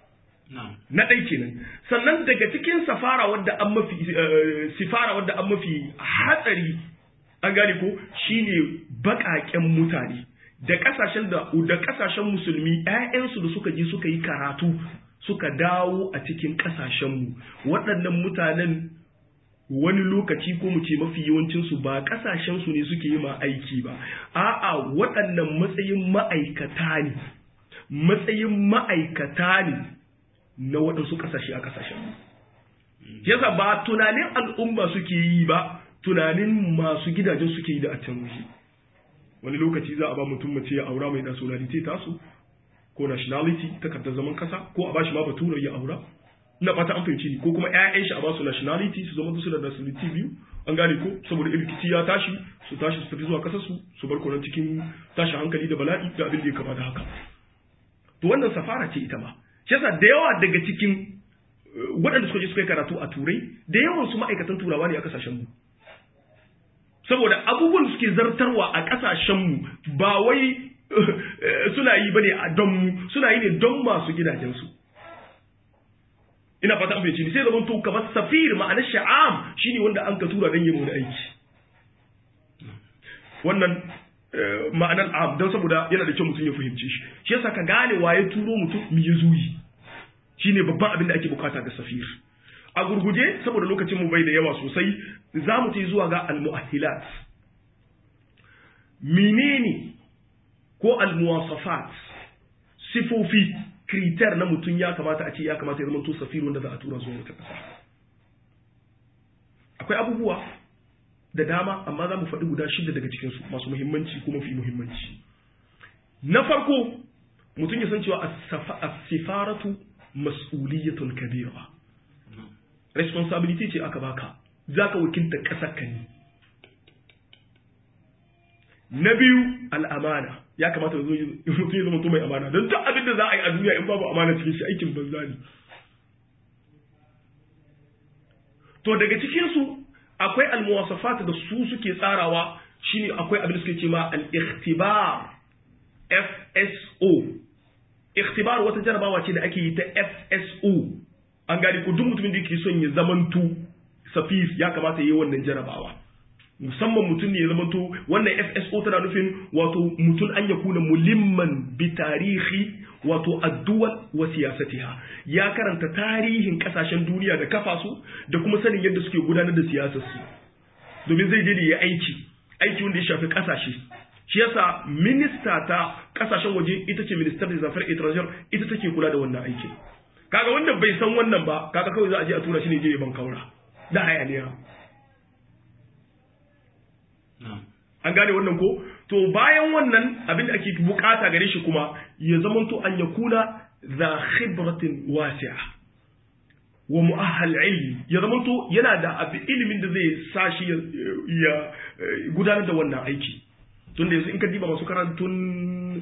na ɗai kenan. Sannan daga cikin safara wadda an mafi sifara wadda an mafi hatsari an gane ko shine baƙaƙen mutane da ƙasashen da da ƙasashen musulmi ƴaƴansu da suka je suka yi karatu suka dawo a cikin ƙasashenmu waɗannan mutanen wani lokaci ko mu ce mafi yawancinsu ba ƙasashensu ne suke yi ma aiki ba a'a waɗannan matsayin ma'aikata ne matsayin ma'aikata ne na waɗansu ƙasashe a ƙasashen yasa ba tunanin al'umma suke yi ba tunanin masu gidajen suke yi da a can wuce wani lokaci za a ba mutum mace ya aura mai nationality tasu ko nationality takardar zaman kasa ko a bashi ma bature ya aura ina fata an fahimci ni ko kuma ƴaƴan shi a ba su nationality su zama su da nationality biyu an gane ko saboda rikici ya tashi su tashi su tafi zuwa kasar su su bar koran cikin tashin hankali da bala'i da abin da ya kama da haka to wannan safara ce ita ma shi yasa da yawa daga cikin waɗanda suka je suka yi karatu a turai da yawan su ma'aikatan turawa ne a kasashen mu saboda abubuwan suke zartarwa a kasashen mu ba wai suna yi bane a don mu suna yi ne don masu gidajen su ina fata an fahimci sai zaman to kamar safir ma'anar sha'am shine wanda an ka tura dan yin wani aiki wannan ma'anar am don saboda yana da kyau mutum ya fahimci shi shi yasa ka gane waye turo mutum mi ya zuyi shine babban abin da ake bukata ga safir a gurguje saboda lokacin mu bai da yawa sosai za mu tafi zuwa ga al-mu'ahhilat menene ko al-muwasafat sifofi kriter na mutum ya kamata a ce ya kamata ya zama to safir wanda za a tura zuwa wata kasa akwai abubuwa da dama amma za mu faɗi guda shida daga cikinsu masu muhimmanci kuma fi muhimmanci na farko mutum ya san cewa as-sifaratu mas'uliyatun kabira responsibility ce aka baka zaka wakilta kasar ka ne na biyu al'amana ya kamata mutum ya zama to mai amana don duk abin da za a yi a duniya in babu amana cikin shi aikin banza ne to daga cikinsu akwai almuwasafat da su suke tsarawa shine akwai abin da suke cewa al-ikhtibar F S O ikhtibar wata jarabawa ce da ake yi ta F S O an gani ko duk mutumin da yake son ya zamanto safir ya kamata yayi wannan jarabawa musamman mutum ne ya zamanto wannan F S O tana nufin wato mutum an ya kuna mulimman bi tarihi wato addu'al wa siyasatiha ya karanta tarihin kasashen duniya da kafa su da kuma sanin yadda suke gudanar da siyasar su domin zai je ne ya aiki aiki wanda ya shafi kasashe shi yasa minista ta kasashen waje ita ce minister des affaires étrangères ita take kula da wannan aikin kaga wanda bai san wannan ba kaga kawai za a je a tura shi ne je ya bankaura da hayaniya an gane wannan ko to bayan wannan abin da ake bukata gare shi kuma ya zamanto an yakuna za khibratin wasi'a wa mu'ahhal ilmi ya zamanto yana da abin ilimin da zai sashi ya gudanar da wannan aiki tunda yanzu in ka diba masu karantun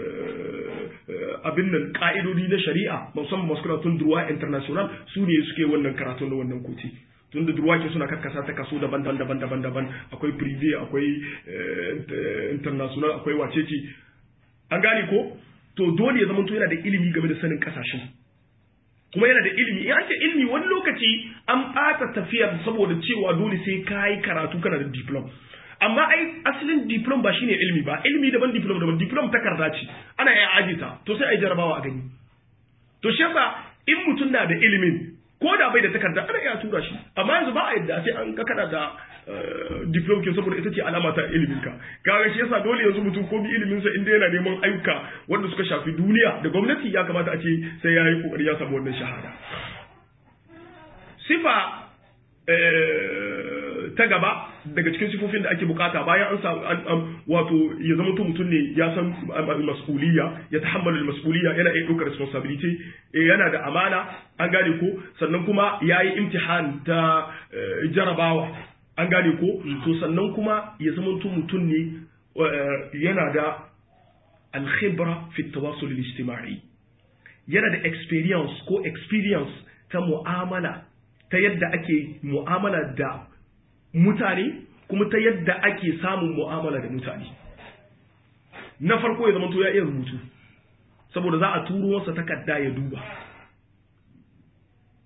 abin nan ka'idodi na shari'a musamman masu karantun droit international su ne suke wannan karatun da wannan koti tunda durwake suna karkasa ta kaso daban-daban daban-daban daban akwai privé akwai international akwai wacece an gane ko to dole ya zama to yana da ilimi game da sanin kasashen kuma yana da ilimi in ake ilimi wani lokaci an ɓata tafiyar saboda cewa dole sai ka yi karatu kana da diplom amma ai asalin diplom ba shine ilimi ba ilimi daban diplom daban diplom takarda ce ana iya ajita to sai ai jarabawa a gani to shi yasa in mutum na da ilimin ko da bai da takarda ana iya tura shi amma yanzu ba a yadda sai an kakada da diplom kin saboda ita ce alama ta ilimin ka kaga shi yasa dole yanzu mutum ko bi ilimin sa inda yana neman ayyuka wanda suka shafi duniya da gwamnati ya kamata a ce sai ya yi kokari ya samu wannan shahada sifa ta gaba daga cikin sifofin da ake bukata bayan an samu wato ya zama mutum ne ya san mas'uliyya ya tahammalu mas'uliyya yana iya ɗaukar responsibility yana da amana an gane ko sannan kuma yayi imtihan ta jarabawa an gane ko to sannan kuma ya zama mutum ne yana da al-khibra fi at-tawasul al-ijtima'i yana da experience ko experience ta mu'amala ta yadda ake mu'amala da mutane kuma ta yadda ake samun mu'amala da mutane na farko ya zama to ya iya rubutu saboda za a turo masa takarda ya duba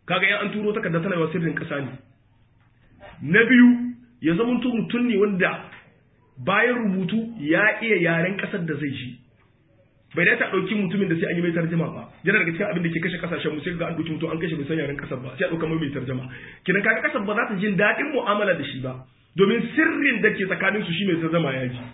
kaga yan an turo takarda tana yawa sirrin kasa ne. Na biyu ya zama mutum ne wanda bayan rubutu ya iya yaren kasar da zai shi, bai da ta dauki mutumin da sai an yi mai tarjuma ba. Yana daga cikin abin da ke kashe kasashen mu sai ga an dauki mutum an kashe bai san yaren kasar ba sai a dauka mai mai tarjuma. Kinan kaga kasar ba za ta jin dadin mu'amala da shi ba domin sirrin da ke tsakanin su shi mai tarjuma ya ji.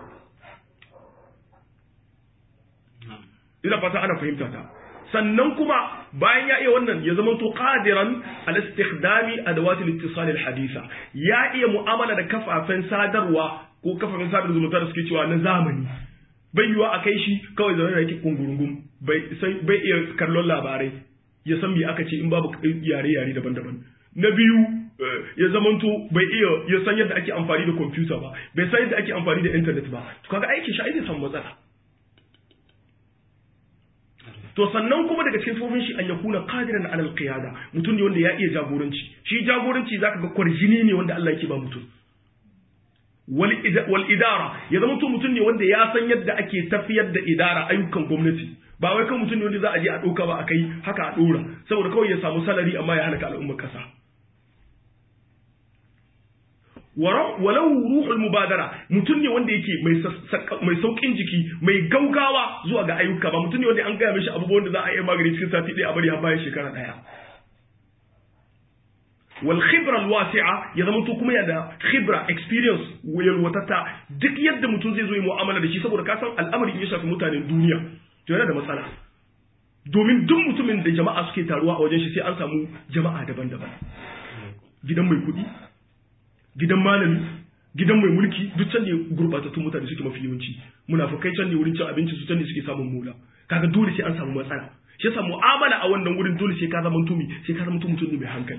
Ina fata ana fahimta ta. Sannan kuma bayan ya iya wannan ya zama to qadiran al istikhdami adawat al ittisal al haditha, ya iya mu'amala da kafafen sadarwa ko kafafen sadarwa zumunta da suke cewa na zamani. Bai yiwa a kai shi kawai zaune da yake kungurungum, bai sai bai iya kallon labarai ya san me aka ce in babu yare yare daban-daban. Na biyu ya zamanto bai iya ya san yadda ake amfani da computer ba, bai san yadda ake amfani da internet ba, to kaga aikin shi ai zai samu matsala. To sannan kuma daga cikin sifofin shi an yakuna qadiran ala al-qiyada, mutum ne wanda ya iya jagoranci. Shi jagoranci zaka ga kwarjini ne wanda Allah yake ba mutum. Wal wal idara ya zama mutum mutum ne wanda ya san yadda ake tafiyar da idara ayyukan gwamnati. Ba wai kan mutum ne wanda za a je a dauka ba akai haka a dora saboda kawai ya samu salari amma ya halaka al'ummar kasa. Walau ruhul mubadara, mutum ne wanda yake mai saukin jiki, mai gaugawa zuwa ga ayyuka, ba mutum ne wanda an gaya mishi abubuwan da za a yi magani cikin sati ɗaya a bari har bayan shekara ɗaya. Wal khibra al wasi'a, ya zama to kuma yana khibra experience wayar watata duk yadda mutum zai zo yi mu'amala da shi, saboda ka san al'amari in ya shafi mutanen duniya to yana da matsala. Domin duk mutumin da jama'a suke taruwa a wajen shi sai an samu jama'a daban-daban. Gidan mai kuɗi, gidan malami, gidan mai mulki, duk can ne gurbatattun mutane suke mafi yawanci. Munafukai can ne wurin cin abinci su can ne suke samun mula. Kaga dole sai an samu matsala. Shi yasa mu'amala a wannan wurin dole sai ka zama mutumi, sai ka zama mutum ne mai hankali.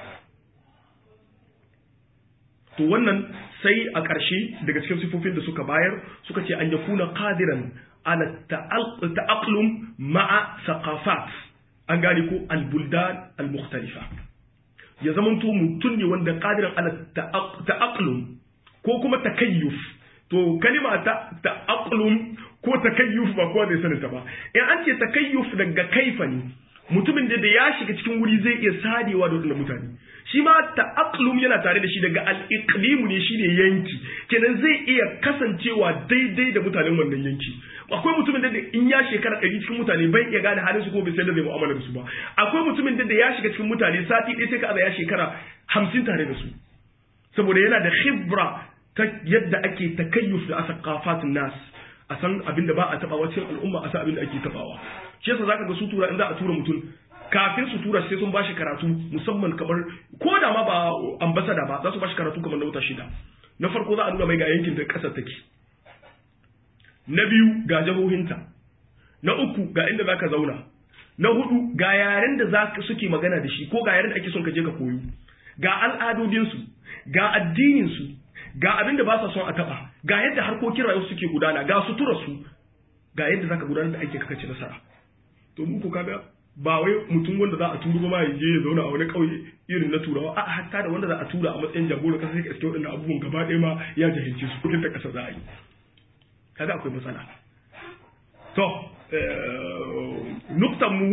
To wannan sai a ƙarshe daga cikin sifofin da suka bayar suka ce an yakuna qadiran ala ta'aqlum ma'a thaqafat, an gane ko al-buldan al-mukhtalifa. Ya zamanto mutum ne wanda qadiran ala ta'aqlum ko kuma takayyuf. To kalima ta ta'aqlum ko takayyuf ba kowa zai sanin ta ba. In an ce takayyuf daga kaifa ne, mutumin da ya shiga cikin wuri zai iya sadewa da wadannan mutane. Shi ma ta'aqlum yana tare da shi daga al-iqlim ne, shine yanki. Kenan zai iya kasancewa daidai da mutanen wannan yanki. Akwai mutumin da in ya shekara ɗari cikin mutane bai iya gane halin su ko bai san da zai mu'amala da su ba. Akwai mutumin da ya shiga cikin mutane sati ɗaya sai ka aza ya shekara hamsin tare da su. Saboda yana da khibra ta yadda ake takayyuf da asaqafatun nas, a san abin da ba a tabawa cikin al'umma, a san abin da ake tabawa. Shi yasa zaka ga su tura in za a tura mutum kafin su tura sai sun bashi karatu musamman kamar ko da ma ba ambassador ba, za su bashi karatu kamar na wata shida. Na farko za a nuna mai ga yankin da kasar take. Na biyu ga jahohinta. Na uku ga inda zaka zauna. Na hudu ga yaren da zaka suke magana da shi ko ga yaren da ake son ka je ka koyo. Ga al'adodinsu, ga addininsu, ga abin da ba sa son a taba, ga yadda harkokin rayuwa suke gudana, ga suturarsu, ga yadda zaka gudanar da aikin ka kace nasara. To mu ko kaga ba wai mutum wanda za a turo ba ma ya je ya zauna a wani kauye irin na turawa, a hatta da wanda za a tura a matsayin jagora kasa sai ka iske waɗannan abubuwan gaba ɗaya ma ya jahilce su kudin ta kasa za a yi. Kaga akwai matsala. To nuktan mu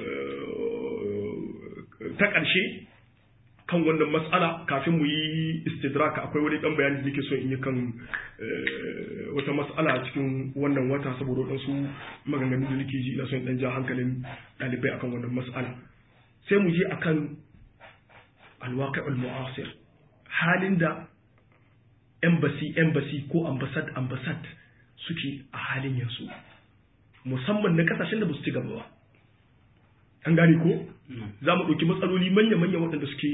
ta ƙarshe kan wannan matsala kafin mu yi istidraka, akwai wani dan bayani da nake so in yi kan wata matsala cikin wannan wata, saboda wadansu maganganun da nake ji ina so in dan ja hankalin dalibai akan wannan matsala. Sai mu je akan alwaqi' al-mu'asir, halin da embassy embassy ko ambassad ambassad suke a halin yanzu, musamman na kasashen da ba su ci gaba ba. An gane ko? Za mu ɗauki matsaloli manya-manya waɗanda suke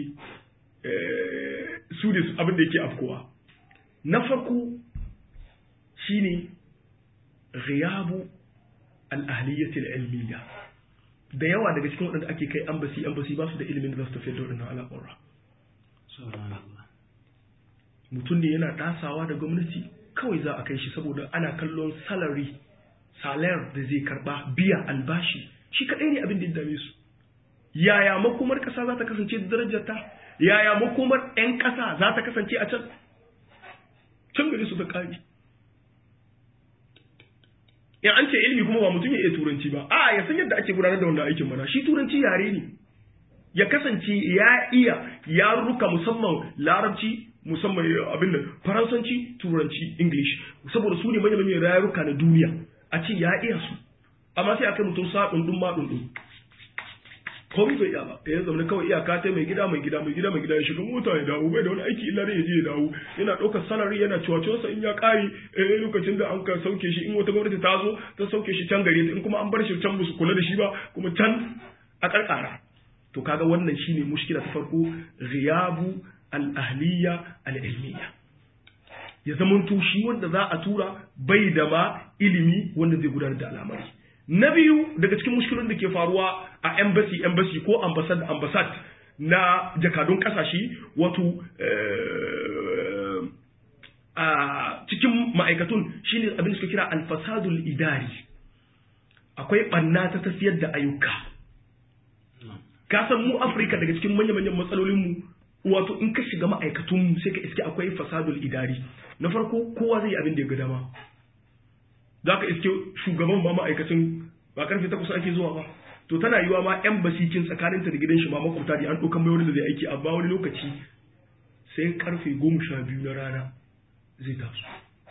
su ne abin da yake afkowa. Na farko shi ne ghiyabu al'ahaliyatul ilmiya. Da yawa daga cikin waɗanda ake kai ambasi ambasi ba su da ilimin da za su tafiyar da waɗannan al'amura. Mutum ne yana ɗasawa da gwamnati kawai za a kai shi saboda ana kallon salary, salar da zai karɓa, biya albashi. Shi kaɗai ne abin da ya dame su. Yaya makomar ƙasa za ta kasance da darajarta? Yaya makomar 'yan ƙasa za ta kasance a can? Can gari su ta ƙari. In an ce ilimi kuma ba mutum ya iya turanci ba, a ya san yadda ake gudanar da wannan aikin mana. Shi turanci yare ne. ya kasance ya iya yarurruka musamman larabci musamman abin da faransanci turanci english saboda su ne manyan manyan yaruka na duniya a ce ya iya su amma sai akai mutum sa dundun ma dundun komai bai iya ba ya zama kawai iyaka ta mai gida mai gida mai gida mai gida ya shiga mota ya dawo bai da wani aiki illa dai ya je ya dawo yana ɗaukar salary yana ciwaciwarsa in ya ƙare eh lokacin da an ka sauke shi in wata gwamnati ta zo ta sauke shi can gare ta in kuma an bar shi can ba su kula da shi ba kuma can a ƙarƙara to kaga wannan shine mushkila ta farko ghiyabu al-ahliya al-ilmiya ya zamanto shi wanda za a tura bai da ma ilimi wanda zai gudanar da al'amari na biyu daga cikin mushkilun da ke faruwa a embassy embassy ko ambassad ambassad na jakadun kasashe wato a cikin ma'aikatun shine abin da suka kira al-fasadul idari akwai banna ta tafiyar da ayyuka ka san mu Afirka daga cikin manya-manyan matsalolin mu wato in ka shiga ma'aikatun sai ka iske akwai fasadul idari na farko kowa zai yi abin da ya ga dama za ka iske shugaban ba ma'aikacin ba karfe takwas ake zuwa ba to tana yiwa ma yan basikin tsakaninta da gidan shi ma makwabta da an ɗaukan mai wani da zai aiki amma wani lokaci sai karfe goma sha biyu na rana zai taso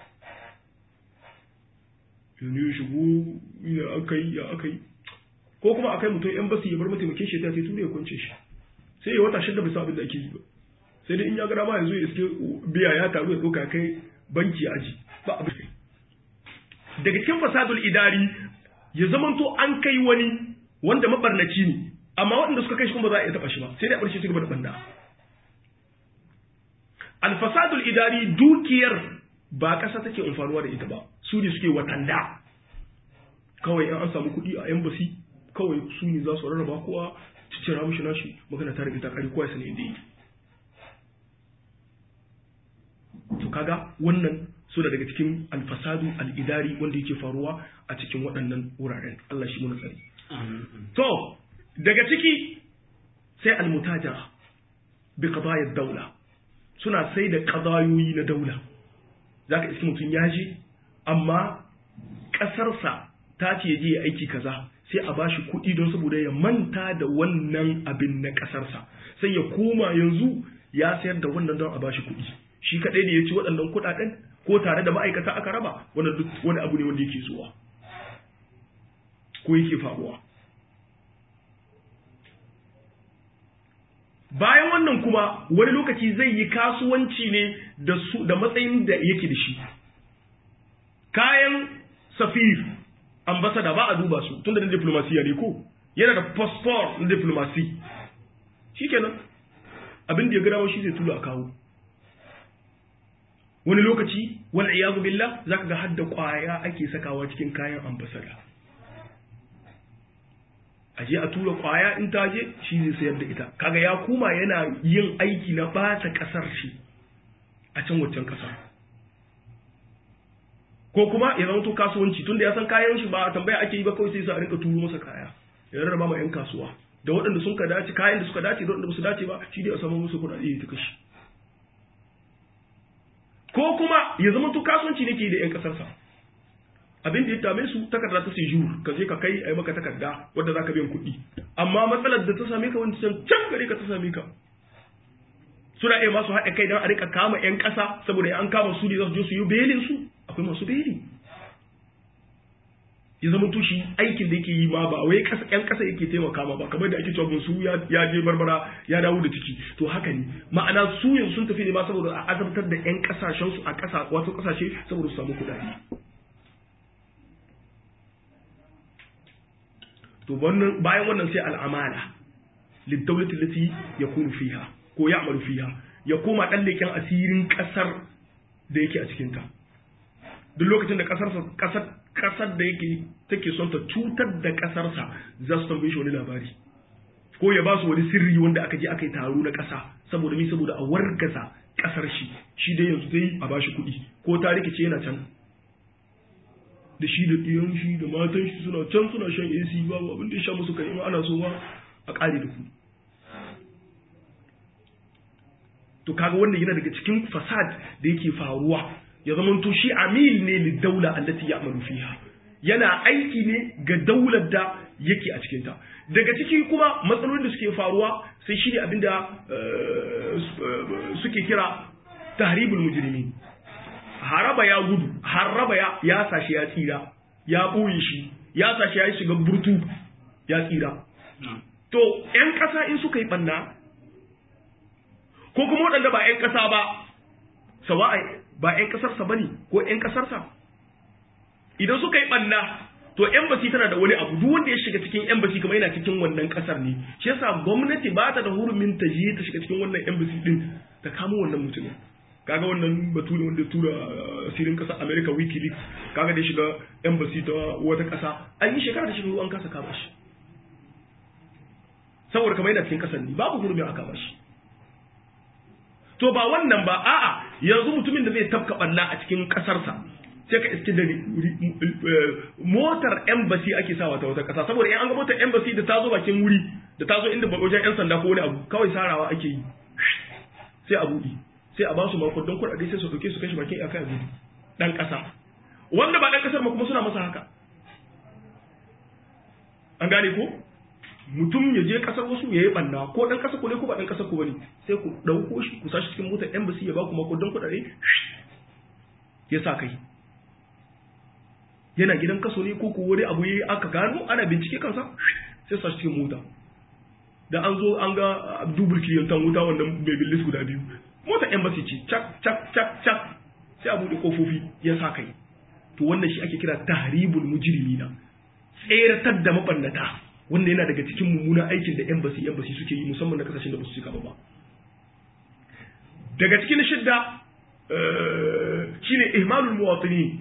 yanzu ya shigo ya aka yi ya aka yi ko kuma akai mutum yan basi ya bar mataimakin shi ta sai tura ya kwance shi sai ya wata shida bai sa abin da ake yi ba sai dai in ya gara ma yanzu ya iske biya ya taru ya ɗauka kai banki aji ba abin daga cikin fasadul idari ya zamanto an kai wani wanda mabarnaci ne amma waɗanda suka kai shi kuma ba za a iya taɓa shi ba sai dai a bar shi ci gaba da banda alfasadul idari dukiyar ba ƙasa take amfanuwa da ita ba su ne suke watanda kawai in an samu kuɗi a embassy kawai su ne za su rarraba kowa cicira mishi nashi magana ta rage ta kare kowa ya sani inda yi to kaga wannan suna daga cikin alfasadu al'idari wanda yake faruwa a cikin waɗannan wuraren Allah shi muna tsari to daga ciki sai almutajara bi qadayat daula suna sai da qadayoyi na daula zaka iske mutum ya je amma ƙasarsa ta ce je aiki kaza sai a bashi kuɗi don saboda ya manta da wannan abin na ƙasarsa sai ya koma yanzu ya sayar da wannan don a bashi kuɗi shi kaɗai da ya ci waɗannan kuɗaɗen ko tare da ma'aikata aka raba wannan duk wani abu ne wanda yake zuwa ko yake faruwa bayan wannan kuma wani lokaci zai yi kasuwanci ne da su da matsayin da yake da shi kayan safir ambassador ba a duba su tunda da diplomasiya ne ko yana da passport na diplomasi shikenan abin da ya gada shi zai tura a kawo wani lokaci wal iyadu billah zaka ga hadda kwaya ake sakawa cikin kayan ambassador aje a tura kwaya in ta je shi zai sayar da ita kaga ya kuma yana yin aiki na bata kasar shi a can waccan kasar ko kuma ya zama to kasuwanci tunda ya san kayan shi ba tambaya ake yi ba kawai sai sa a rinka turo masa kaya ya rarraba ma yan kasuwa da waɗanda sun ka dace kayan da suka dace da waɗanda ba su dace ba shi dai a samu musu kuɗaɗe ta kashi ko kuma ya zama to kasuwanci ne ke da yan kasarsa abin da ya dame su takarda ta sejur ka je ka kai a yi maka takarda wadda za ka biyan kuɗi amma matsalar da ta same ka wancan can gare ka ta same ka suna iya masu haɗa kai don a rika kama 'yan ƙasa saboda an kama su ne za su je su yi belin su akwai masu beli ya zama tushi aikin da yake yi ma ba wai ƴan ƙasa yake taimaka ma ba kamar da ake cewa su ya je barbara ya dawo da ciki to haka ne ma'ana su yanzu sun tafi ne ma saboda a azabtar da 'yan ƙasashen su a ƙasa wato ƙasashe saboda su samu kuɗaɗe to wannan bayan wannan sai al'amana lidawlati lati yakunu fiha ko ya'malu fiha ya koma dan leken asirin kasar da yake a cikin ta duk lokacin da kasar kasar kasar da yake take son ta cutar da kasar sa za su tambaye shi wani labari ko ya ba su wani sirri wanda aka je aka yi taro na kasa saboda mi saboda a wargaza kasar shi shi dai yanzu dai a bashi kuɗi ko ta rikice yana can da shi da ɗiyan shi da matan shi suna can suna shan A C babu abin da ya sha musu kai in ana so ba a ƙare da ku to kaga wannan yana daga cikin fasad da yake faruwa ya zama to shi amil ne li daula allati ya'malu fiha yana aiki ne ga daular da yake a cikinta daga ciki kuma matsalolin da suke faruwa sai shi ne abinda suke kira tahribul mujrimin haraba ya gudu haraba ya ya sashi ya tsira ya ɓoye shi ya sashi ya shiga burtu ya tsira to ƴan ƙasa in suka yi ɓanna ko kuma waɗanda ba ƴan ƙasa ba sawa'a ba ƴan ƙasarsa ba ne ko ƴan ƙasarsa idan suka yi ɓanna to embassy tana da wani abu duk wanda ya shiga cikin embassy kamar yana cikin wannan kasar ne shi yasa gwamnati ba ta da hurumin ta je ta shiga cikin wannan embassy din ta kamo wannan mutumin kaga wannan bature wanda tura asirin kasar America WikiLeaks kaga da shiga embassy ta wata kasa an yi shekara da shiga an kasa kama shi saboda kamar yana cikin kasar ne babu hurumin a kama shi to ba wannan ba a'a yanzu mutumin da zai tafka balla a cikin kasarsa sai ka iske da motar embassy ake sawa ta wata kasa saboda in an ga motar embassy da ta zo bakin wuri da ta zo inda wajen yan sanda ko wani abu kawai sarawa ake yi sai a buɗe sai a ba su makon don kuɗaɗe sai su ɗauke su kai shi bakin iyaka a gudu ɗan ƙasa wanda ba ɗan ƙasar ma kuma suna masa haka an gane ko mutum ya je ƙasar wasu ya yi ɓanna ko ɗan ƙasa ko ne ko ba ɗan ƙasa ko bane sai ku ɗauko shi ku sashi cikin motar embassy ya ba ku makon don kuɗaɗe ya sa kai yana gidan kaso ne ko ko wani abu yayi aka gano ana bincike kansa sai sa cikin mota da an zo an ga dubul kiliyantan wuta wannan mai billis guda biyu mota embassy ce cak cak cak cak sai abu da kofofi ya sa kai to wannan shi ake kira tahribul mujrimina tseratar da mabannata wanda yana daga cikin mummunan aikin da embassy embassy suke yi musamman na kasashen da ba su cika ba daga cikin shidda shine ihmalul muwatinin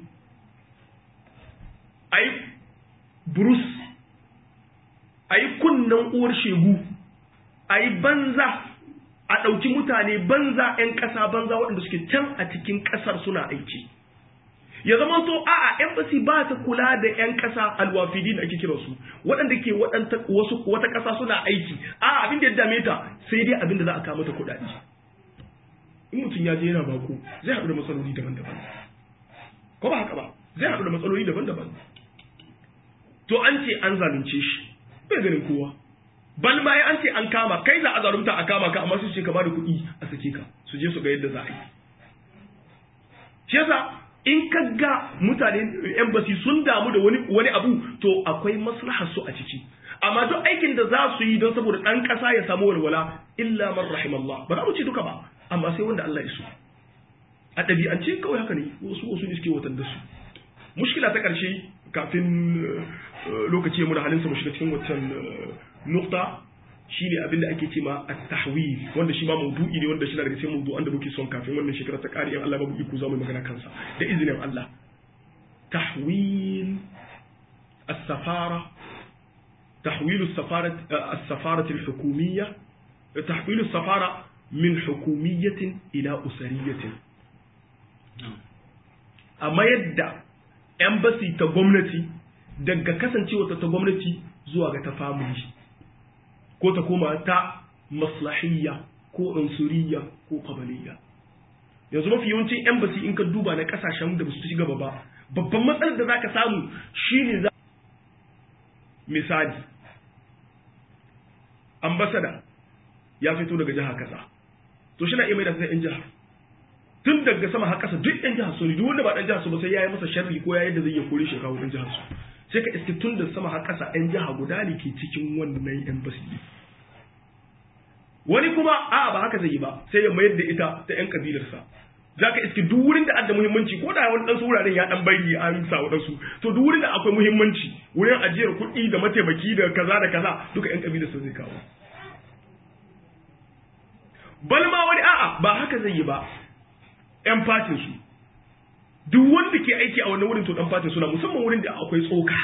ai burus ai kunnan uwar shegu ai banza a ɗauki mutane banza 'yan ƙasa banza waɗanda suke can a cikin ƙasar suna aiki ya zama to a'a embassy ba ta kula da 'yan ƙasa alwafidi da ake kira su waɗanda ke wasu wata ƙasa suna aiki a'a abin da ya dame ta sai dai abin da za a kawo mata kuɗaɗe in mutum ya je yana bako zai haɗu da matsaloli daban-daban ko ba haka ba zai haɗu da matsaloli daban-daban to an ce an zalunce shi bai ganin kowa bal ma an ce an kama kai za a zalunta a kama ka amma su ce ka bada kuɗi a sake ka su je su ga yadda za a yi shi yasa in ka ga mutane embassy sun damu da wani wani abu to akwai maslahar su a ciki amma duk aikin da za su yi don saboda ɗan ƙasa ya samu walwala illa man rahimallah ba za mu ce duka ba amma sai wanda Allah ya so a ɗabi'ance kawai haka ne wasu wasu ne suke watan da su mushkila ta ƙarshe kafin lokaci mu da halinsa mu shiga cikin wancan nukta shine abin da ake ce ma at-tahwil wanda shi ma maudu'i ne wanda shi na daga cikin maudu'an da muke son kafin wannan shekara ta ƙari in Allah babu iko za mu magana kansa da izinin Allah tahwil as-safara tahwil as-safara as-safara al-hukumiyya tahwil as-safara min hukumiyyatin ila usariyyatin amma yadda embassy ta gwamnati daga kasancewa ta gwamnati zuwa ga ta family ko ta koma ta maslahiyya ko unsuriyya ko qabaliyya yanzu mafi yawancin embassy in ka duba na kasashen da ba su ci gaba ba babban matsalar da zaka samu shine za misali ambassador ya fito daga jiha kaza to shi na iya mai da sai in jiha tun daga sama har kasa duk ɗan jihar su ne duk wanda ba ɗan jihar su ba sai ya yi masa sharri ko ya yadda zai iya kore shi kawo ɗan jihar su sai ka iske tun da sama har kasa ɗan jiha guda ne ke cikin wannan embassy wani kuma a'a ba haka zai yi ba sai ya mayar da ita ta ƴan kabilarsa za ka iske duk wurin da adda muhimmanci ko da wani ɗansu wuraren ya ɗan bari an sa waɗansu to duk wurin da akwai muhimmanci wurin ajiyar kuɗi da mataimaki da kaza da kaza duka ƴan kabilarsa zai kawo bal ma wani a'a ba haka zai yi ba ‘yan fatin su, duk wanda ke aiki a wannan wurin to ɗan fatin suna musamman wurin da akwai tsoka.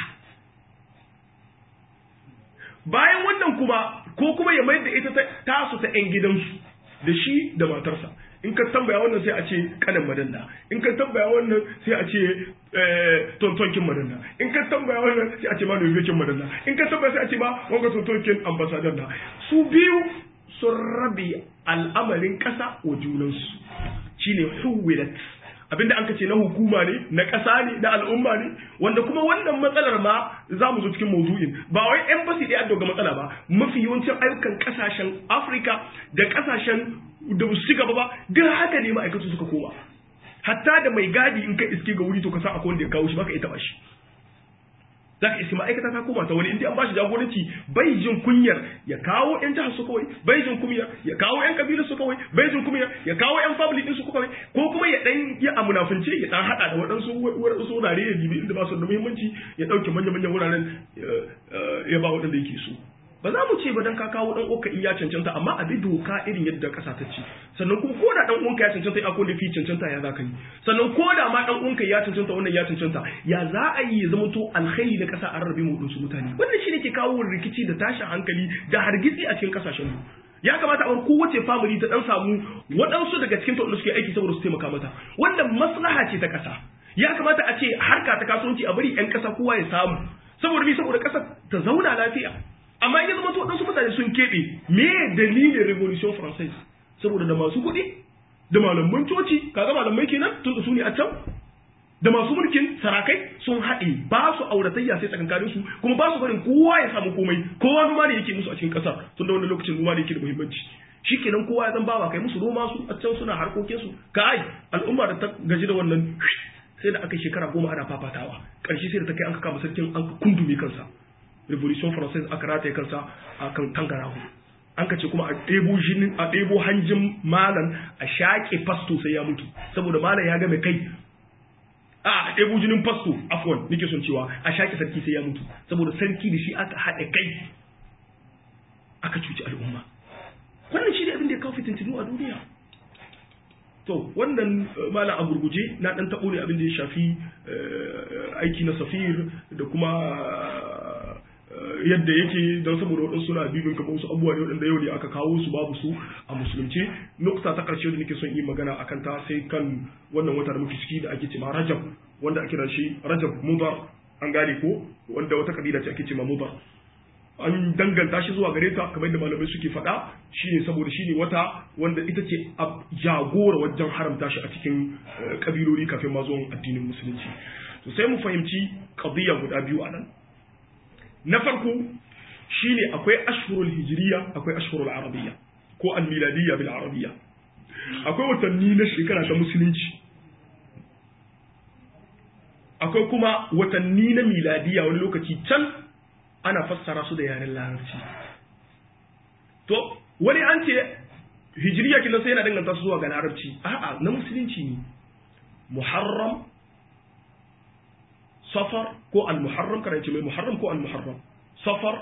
Bayan wannan kuma, ko kuma ya mayar da ita tasu ta ‘yan gidansu da shi da matarsa. In ka tambaya wannan sai a ce kanan madanna, in ka tambaya wannan sai a ce tontonkin madanna, in ka tambaya wannan sai a ce ma nufikin madanna, in ka tambaya sai a ce ma wanga tontonkin ambasadar na. Su biyu sun rabe al'amarin ƙasa wa junansu. shine huwilat abinda an kace na hukuma ne na ƙasa ne na al'umma ne wanda kuma wannan matsalar ma za mu zo cikin mawdu'in ba wai embassy ɗaya ga matsala ba mafi yawancin ayyukan ƙasashen Afirka da ƙasashen da ba su ci gaba ba duk haka ne ma'aikatu suka koma hatta da mai gadi in ka iske ga wuri to ka sa akwai wanda ya kawo shi baka ita ba shi zaka iske ma'aikata ta koma ta wani inda an bashi jagoranci bai jin kunyar ya kawo yan jihar su kawai bai jin kunyar ya kawo yan kabilar su kawai bai jin kunyar ya kawo yan family din su kawai ko kuma ya dan ya amunafince ya dan hada da waɗansu waɗansu wurare ya bibi inda ba su da muhimmanci ya dauke manya-manyan wuraren ya ba waɗanda yake so ba za mu ce ba dan ka kawo dan uwanka in ya cancanta amma a bi doka irin yadda kasa ta ce sannan kuma ko da dan uwanka ya cancanta ya akwai da fi cancanta ya za ka yi sannan ko da ma dan uwanka ya cancanta wannan ya cancanta ya za a yi ya zama to alkhairi da kasa an rabe mu su mutane wannan shine ke kawo rikici da tashin hankali da hargitsi a cikin kasashen mu ya kamata a kowace family ta dan samu waɗansu daga cikin ta suke aiki saboda su taimaka mata wannan maslaha ce ta kasa ya kamata a ce harka ta kasuwanci a bari yan kasa kowa ya samu saboda ni saboda kasa ta zauna lafiya amma in ya zama to waɗansu mutane sun keɓe me dalilin revolution française saboda da masu kuɗi da malaman coci kaga malamai kenan tun da su ne a can da masu mulkin sarakai sun haɗe ba su auratayya sai tsakankanin su kuma ba su barin kowa ya samu komai kowa noma ne yake musu a cikin ƙasa tun da wannan lokacin noma ne yake da muhimmanci shikenan kowa ya zan bawa kai musu noma su a can suna harkokin su kai al'umma da ta gaji da wannan sai da aka shekara goma ana fafatawa ƙarshe sai da ta kai an kama sarkin an kundume kansa revolution française aka rataye kansa a kan tangarahu an ka ce kuma a ɗebo jinin a ɗebo hanjin malam a shaƙe fasto sai ya mutu saboda malam ya game kai a ɗebo jinin fasto afwan nake son cewa a shaƙe sarki sai ya mutu saboda sarki da shi aka haɗe kai aka cuci al'umma wannan shi ne abin da ya kawo fitintinu a duniya to wannan malam a gurguje na ɗan taɓo ne abin da ya shafi aiki na safir da kuma yadda yake don saboda waɗansu suna bibin kamar wasu abubuwa ne waɗanda yau ne aka kawo su babu su a musulunci nukta ta ƙarshe da nake son yi magana akan ta sai kan wannan wata da muke ciki da ake cewa rajab wanda ake kiran shi rajab mudar an gane ko wanda wata kabila ce ake cewa mudar an danganta shi zuwa gare ta kamar yadda malamai suke faɗa shine saboda shine wata wanda ita ce a jagora wajen haramta shi a cikin kabiloli kafin ma zuwan addinin musulunci to sai mu fahimci qadiyya guda biyu a nan na farko shine akwai ashhurul hijriya akwai ashhurul arabiyya ko al miladiyya bil arabiyya akwai watanni na shekara ta musulunci akwai kuma watanni na miladiyya wani lokaci can ana fassara su da yaren larabci to wani an ce hijriya kina sai yana danganta su zuwa ga larabci a'a na musulunci ne muharram safar ko al-muharram kana ce mai muharram ko al-muharram safar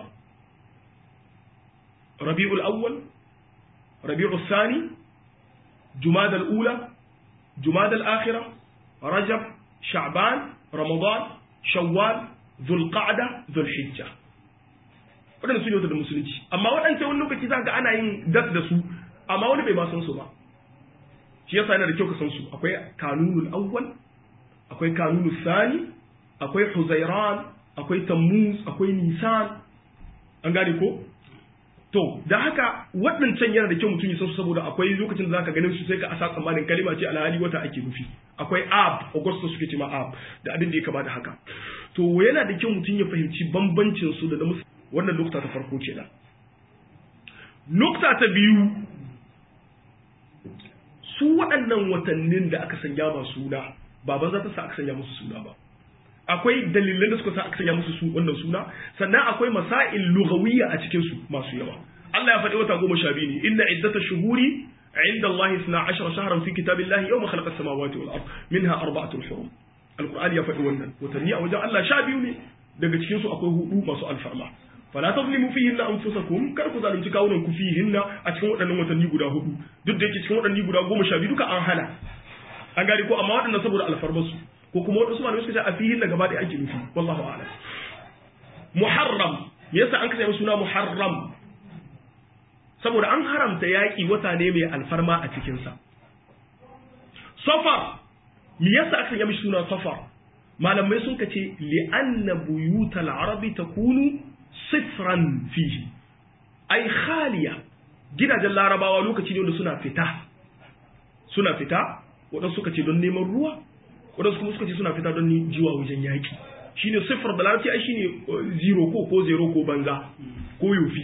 rabi'ul awwal rabi'ul thani jumada al-ula jumada al-akhirah rajab sha'ban ramadan shawwal dhul qa'da dhul hijja wadannan su ne da musulunci amma wadannan wani lokaci za ga ana yin dat da su amma wani bai ba san su ba shi yasa yana da kyau ka san su akwai kanunul awwal akwai kanunul thani akwai huzairan akwai tammuz akwai nisan an gane ko to da haka waɗancan yana da kyau mutum ya san su saboda akwai lokacin da zaka ganin su sai ka asa tsammanin kalima ce alhali wata ake nufi akwai ab augustus suke ce ma ab da abin da ya kama da haka to yana da kyau mutum ya fahimci bambancin su da na musu wannan nukta ta farko ce da nukta ta biyu su waɗannan watannin da aka sanya ma suna ba ban za ta sa aka sanya musu suna ba akwai dalilan da suka sa aka sanya musu su wannan suna sannan akwai masail lughawiyya a cikin su masu yawa Allah ya faɗi wata goma sha biyu ne inna iddata shuhuri inda Allah isna ashara shahran fi kitabillahi yawma khalaqa as-samawati wal ard minha arba'atul hurum alqur'ani ya faɗi wannan watanni a wajen Allah sha biyu ne daga cikin su akwai hudu masu alfarma fala tazlimu fihinna anfusakum kar ku zalunci kawunan ku fihinna a cikin waɗannan watanni guda hudu duk da yake cikin waɗanni guda goma sha biyu duka an hana an gari ko amma waɗannan saboda alfarmarsu ko kuma waɗansu malamai suka ce a fihin da gaba ɗaya ake nufi wallahu a'lam muharram me yasa an kasa suna muharram saboda an haramta yaƙi wata ne mai alfarma a cikin sa safar me yasa aka sanya mishi suna safar malamai sun kace li'anna buyutal arabi takunu sifran fihi ay khaliya gidajen larabawa lokaci ne wanda suna fita suna fita waɗansu suka ce don neman ruwa waɗansu kuma suka ce suna fita don jiwa wajen yaƙi shine sifar da larabci ai shine zero ko ko zero ko banza ko yufi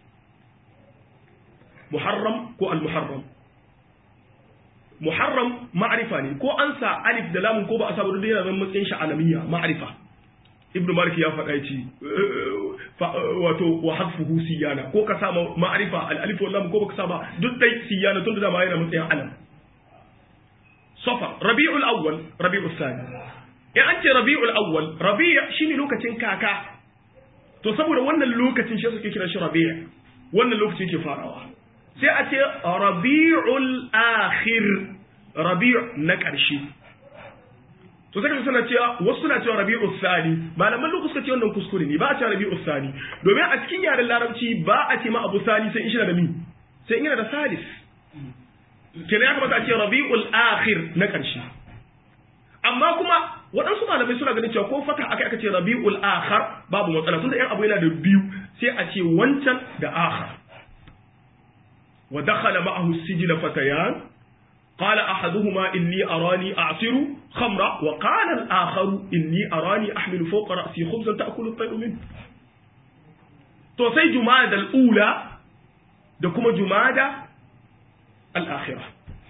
muharram ko al-muharram muharram ma'rifa ne ko an sa alif da lam ko ba a sa ba duk yana zama matsayin shi alamiya ma'rifa ibnu malik ya faɗa yace wato wa hadfuhu siyana ko ka sa ma'rifa al-alif wal lam ko ba ka sa ba duk dai siyana tun da ma yana matsayin alam safar rabi'ul awwal rabi'ul thani in an ce rabi'ul awwal rabi' shine lokacin kaka to saboda wannan lokacin shi suke kira shi rabi' wannan lokacin yake farawa sai a ce rabi'ul akhir rabi' na ƙarshe to sai kaga suna cewa wasu suna cewa rabi'ul thani malaman lokaci suka ce wannan kuskure ne ba a cewa rabi'ul thani domin a cikin yaren larabci ba a ce ma abu thani sai in shi da mi sai in yana da salis kenan ya kamata a ce rabi'ul akhir na ƙarshe amma kuma waɗansu malamai suna ganin cewa ko fata aka aka ce rabi'ul akhar babu matsala tunda ɗan abu yana da biyu sai a ce wancan da akhar wa dakhala ma'ahu sijila fatayan qala ahaduhuma inni arani a'siru khamra wa qala al-akharu inni arani ahmilu fawqa ra'si khubzan ta'kulu at-tayru min to sai jumada al-ula da kuma jumada al-akhirah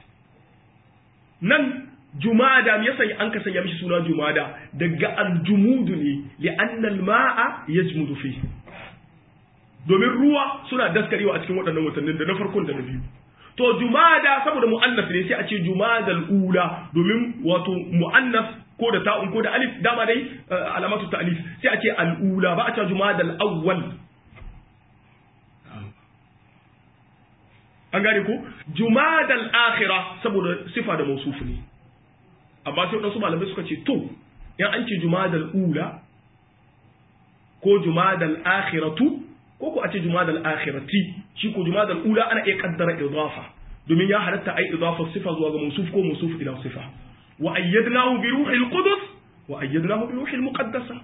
nan jumada me yasa an ka sanya mishi suna jumada daga aljumudu ne li'anna al-ma'a yajmudu fi domin ruwa suna daskarewa a cikin waɗannan watannin da na farkon da na biyu to jumada saboda mu'annas ne sai a ce jumadal ula domin wato mu'annas ko da ta'un ko da alif dama dai alamatu ta'lif sai a ce al-ula ba a ce jumadal awwal an gane ko jumadal akhirah saboda sifa da mawsuf ne amma sai wadansu malamai suka ce to in an ce jumadal ula ko jumadal akhiratu ko ko a ce jumadal akhirati shi ko jumadal ula ana iya kaddara idafa domin ya halatta ai idafa sifa zuwa ga mawsuf ko mawsuf ila sifa wa ayyadnahu bi ruhil qudus wa ayyadnahu bi ruhil muqaddasa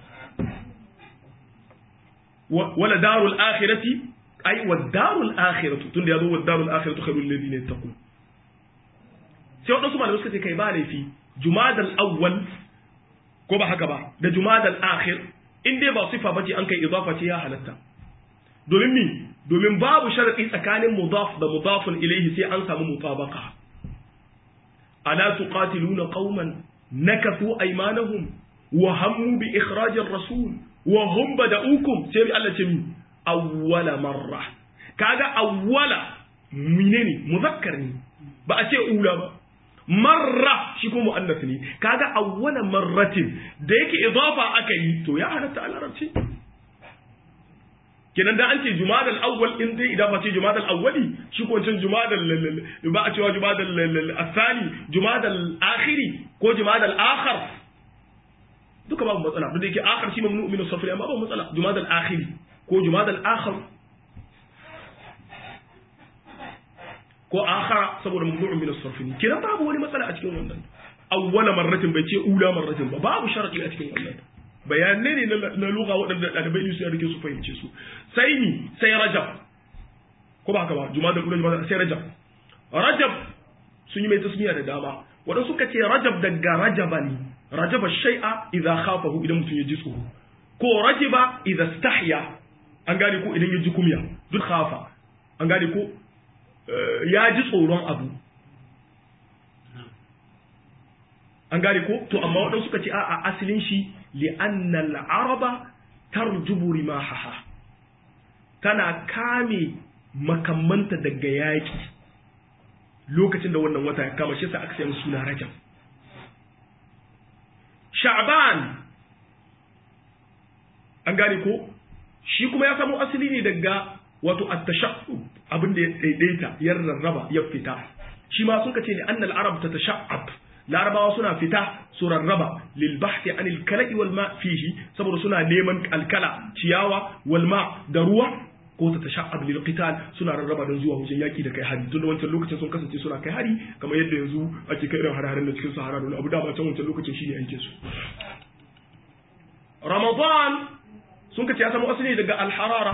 wala darul akhirati ai wa darul akhiratu tunda yazo wa darul akhiratu khairul ladina yattaqun sai wadansu malamai suka ce kai ba laifi jumadal awwal ko ba haka ba da jumadal akhir in dai ba sifa bace an kai idafa ce ya halatta domin mi domin babu sharadi tsakanin mudaf da mudafun ilayhi sai an samu mutabaqa ala tuqatiluna qauman nakathu aymanahum wa hammu bi ikhraj ar-rasul wa hum bada'ukum sai Allah ce mi awwala marra kaga awwala menene muzakkar ne ba a ce ula ba marra shi ko muannas ne kaga awwala marratin da yake idafa aka yi to ya halatta a larabci kenan da an ce jumadal awwal in dai idafa ce jumadal awwali shi ko wancan jumadal ba a cewa jumadal asani jumadal akhiri ko jumadal akhar duka babu matsala duk da yake akhar shi mamnu min as-safri amma babu matsala jumadal akhiri ko jumadal akhar ko akhara saboda mamnu min as-safri kenan babu wani matsala a cikin wannan awwala marratin bai ce ula marratin ba babu sharadi a cikin wannan bayanai ne na lugha waɗanda ɗalibai su rike su fahimce su sai ni sai rajab ko ba haka ba jumadal ula jumadal sai rajab rajab sun yi mai tasmiya da dama wadanda suka ce rajab daga rajaba ne rajaba shay'a idza khafahu idan mutum ya ji tsoro ko rajiba idza istahya an gane ko idan ya ji kumya duk khafa an gane ko ya ji tsoron abu an gane ko to amma wadanda suka ce a'a asalin shi li'anna al-araba tarjubu rimahaha tana kame makamanta daga yaki lokacin da wannan wata ya kama shi sa aka sayi suna rajab sha'ban an gane ko shi kuma ya samu asali ne daga wato at-tashaqqub abin da ya daidaita ya rarraba ya fita shi ma suka ce ne annal arab tatashaqqab larabawa suna fita su rarraba lil bahthi anil kala'i wal ma fihi saboda suna neman alkala ciyawa wal ma da ruwa ko ta tashaqqab lil qital suna rarraba don zuwa wajen yaki da kai hari tun da wancan lokacin sun kasance suna kai hari kamar yadda yanzu ake kai irin hare-haren da cikin sahara don abu da ba can wancan lokacin shine yanke su ramadan sun kace ya samu asali daga al harara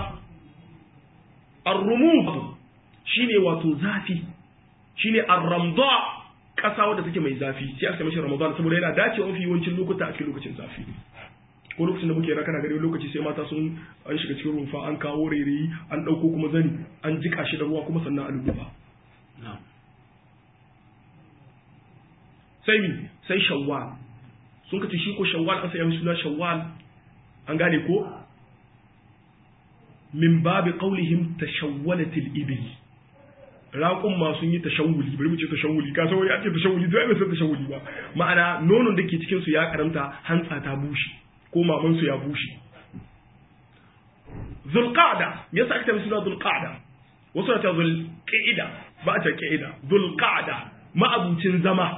ar-rumud shine wato zafi shine ar-ramda ƙasa wadda take mai zafi sai aka mishi Ramadan saboda yana dacewa mafi yawancin lokuta a cikin lokacin zafi ko lokacin da muke raka na gari lokaci sai mata sun an shiga cikin rumfa an kawo rairayi an ɗauko kuma zani an jika shi da ruwa kuma sannan a lulluɓa sai mi sai shawwal sun kace shi ko shawwal an sai suna shawwal an gane ko min babi qaulihim tashawwalatil ibil raqum ma sun yi tashawuli bari mu ce tashawuli ka sai ake tashawuli dai ba sai tashawuli ba ma'ana nonon da ke cikin su ya karanta hantsa ta bushe ko maman su ya bushe zulqa'da me yasa aka tafi suna zulqa'da wasu ta zulqa'ida ba ta qa'ida zulqa'da ma'abucin zama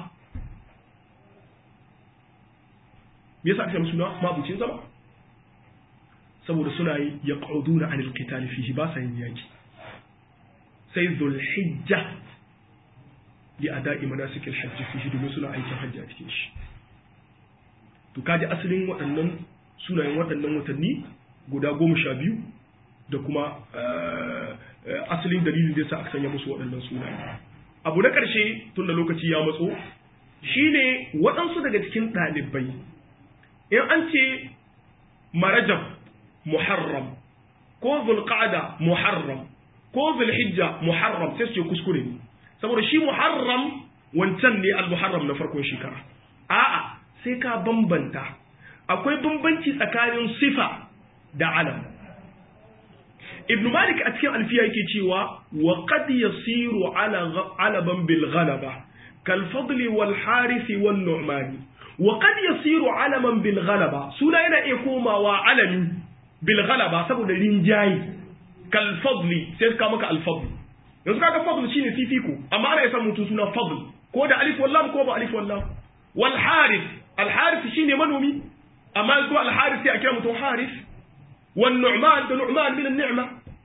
me yasa aka tafi suna ma'abucin zama saboda suna yi yaquduna anil qital fihi ba sa yin yaki sai zulhijja li ada'i manasikil hajj fihi domin suna aikin hajji a cikin shi to kaji asalin waɗannan sunayen waɗannan watanni guda goma sha biyu da kuma asalin dalilin da yasa aka sanya musu waɗannan sunaye abu na ƙarshe tun da lokaci ya matso shine waɗansu daga cikin ɗalibai in an ce marajab muharram ko zulqa'da muharram ko zulhijja muharram sai su ce kuskure ne saboda shi muharram wancan ne al-muharram na farkon shekara a'a sai ka bambanta akwai bambanci tsakanin sifa da alam ibn malik a cikin alfiya yake cewa wa qad yasiru ala alaban bil ghalaba kal fadli wal harith wan nu'man wa qad yasiru alaman bil ghalaba suna yana iya komawa alami bil ghalaba saboda rinjayi kal fadli sai ka maka al fadl yanzu kaga fadl shine fifiko amma ana yasa mutum suna fadl ko da alif wal lam ko ba alif wal lam wal harith al harith shine manomi amma ko al harith sai a kira mutum harith wan nu'man da nu'man min an-ni'ma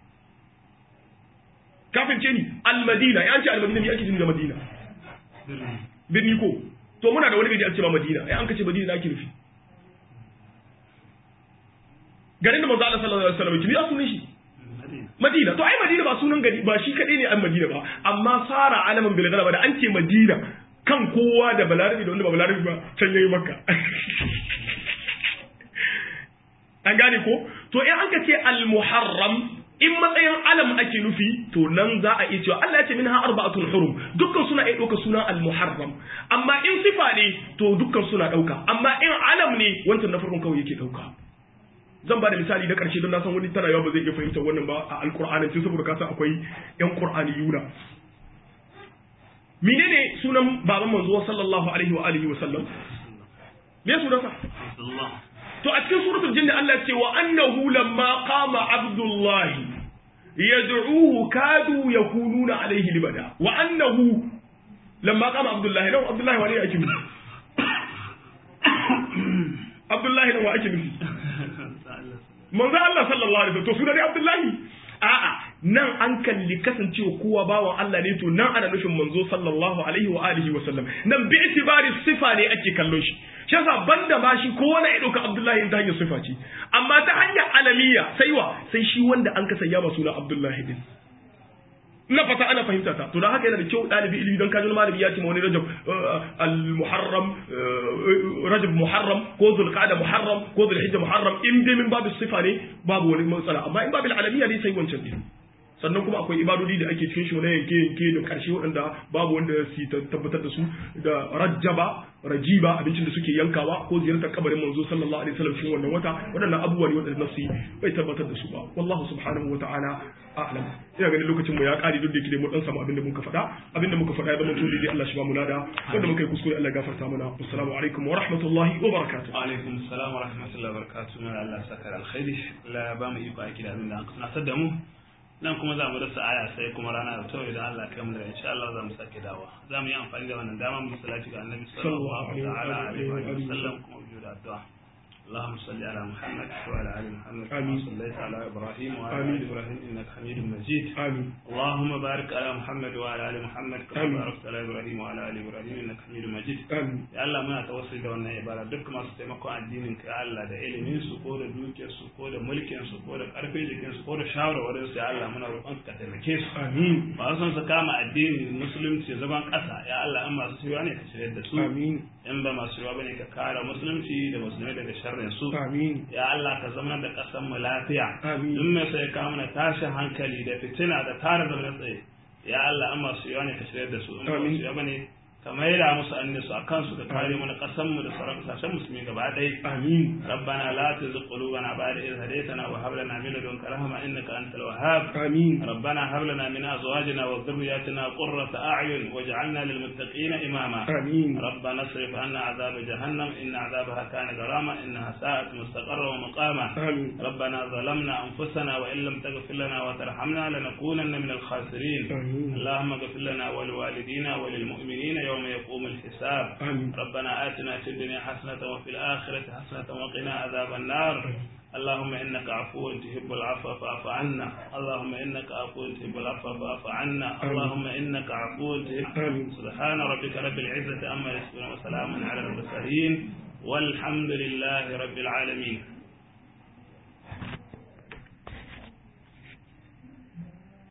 kafin ce ni al madina ya ce al madina me ake jin da madina birni ko to muna da wani gari a ce ma madina ai an kace madina ake nufi garin da manzo Allah sallallahu alaihi wasallam kimi sunan shi Madina to ai Madina ba sunan gari ba shi kadai ne an Madina ba amma sara alaman bil galaba da an ce Madina kan kowa da balarabi da wanda ba balarabi ba can yayi Makka an gane ko to in an ka ce al muharram in matsayin alam ake nufi to nan za a iya cewa Allah ya ce minha arba'atun hurum dukkan suna iya dauka suna al muharram amma in sifa ne to dukkan suna dauka amma in alam ne wancan na farkon kawai yake dauka zan ba da misali da ƙarshe don na san wani tana yawa ba zai iya fahimtar wannan ba a alƙur'anin sai saboda ka san akwai ƴan ƙur'ani yuna menene sunan baban manzo sallallahu alaihi wa alihi wa sallam me sunansa to a cikin suratul jinn Allah ya ce wa annahu lamma qama abdullahi yad'uhu kadu yakununa alaihi libada wa annahu lamma qama abdullahi law abdullahi wani ake nufi abdullahi law ake nufi manzo Allah sallallahu alaihi wasallam to sunan Abdullahi a'a nan an kalli kasancewa kowa bawan Allah ne to nan ana nufin manzo sallallahu alaihi wa alihi wasallam nan bi itibari sifa ne ake kallon shi shi yasa banda ma shi kowa na dauka Abdullahi ta hanyar sifa ce amma ta hanyar alamiya sai wa sai shi wanda an ka sanya masa sunan Abdullahi din na fata ana fahimta ta to dan haka yana da kyau dalibi ilimi don kaji malami ya ce ma wani Rajab al-Muharram Rajab Muharram ko Zulqa'da Muharram ko Zulhijja Muharram in dai min babu sifa ne babu wani matsala amma in babu alamiya ne sai wancan din sannan kuma akwai ibadodi da ake cikin shi na yanke yanke da karshe waɗanda babu wanda su tabbatar da su da rajaba rajiba abincin da suke yankawa ko ziyartar kabarin manzo sallallahu alaihi wasallam cikin wannan wata waɗannan abubuwa ne waɗanda nafsi bai tabbatar da su ba wallahu subhanahu wa ta'ala a'lam ina ganin lokacin mu ya kare duk da yake mu dan samu abin da muka faɗa abin da muka faɗa ya zama tuli dai Allah shi ba mu lada wanda muka yi kuskure Allah ya gafarta mana assalamu alaikum wa rahmatullahi wa barakatuh wa alaikum assalam wa rahmatullahi wa barakatuh Allah saka alkhairi la ba mu iko aiki da abin da aka nasar da mu nan kuma za mu rasa aya sai kuma rana da tawaye da Allah kai mu da insha Allah za mu sake dawa za mu yi amfani da wannan dama mu salati ga Annabi sallallahu alaihi wa sallam kuma mu da addu'a اللهم صل على محمد وعلى ال محمد كما صليت على ابراهيم وعلى ال ابراهيم انك حميد مجيد آمين. اللهم بارك على محمد وعلى ال محمد كما باركت على ابراهيم وعلى ال ابراهيم انك حميد مجيد آمين. ya Allah muna tawassuli da wannan ibada duk masu taimakon addinin ka ya Allah da ilimin su ko da dukiyar su ko da mulkin su ko da karfin jikin su ko da shawarwarin su ya Allah muna roƙon ka taimake su Amin. ba son su kama addinin musulunci zaman ƙasa ya Allah in masu shirya ne ka shirya da su Amin. in ba masu shirya bane ka kare musulunci da musulmai daga sharrin su Amin. ya Allah ka zama da ƙasar mu lafiya Amin. duk mai sai ka mana tashin hankali da fitina da tare da tsaye ya Allah in masu shirya ne ka shirya da su in ba su shirya bane ka maida musu annisu a kansu ka kare mana ƙasar mu da sauran ƙasashen musulmi gaba ɗaya Amin. ربنا لا تزغ قلوبنا بعد إذ هديتنا وهب لنا من لدنك رحمة إنك أنت الوهاب آمين. ربنا هب لنا من أزواجنا وذرياتنا قرة أعين واجعلنا للمتقين إماما آمين. ربنا اصرف عنا عذاب جهنم إن عذابها كان غراما إنها ساءت مستقرا ومقاما آمين. ربنا ظلمنا أنفسنا وإن لم تغفر لنا وترحمنا لنكونن من الخاسرين آمين. اللهم اغفر لنا ولوالدينا وللمؤمنين يوم يقوم الحساب آمين. ربنا آتنا في الدنيا حسنة وفي الآخرة حسنة وقنا عذاب النار اللهم إنك عفو تحب العفو فاعف عنا اللهم إنك عفو تحب العفو فاعف عنا اللهم إنك عفو تحب سبحان ربك رب العزة عما يصفون وسلام على المرسلين والحمد لله رب العالمين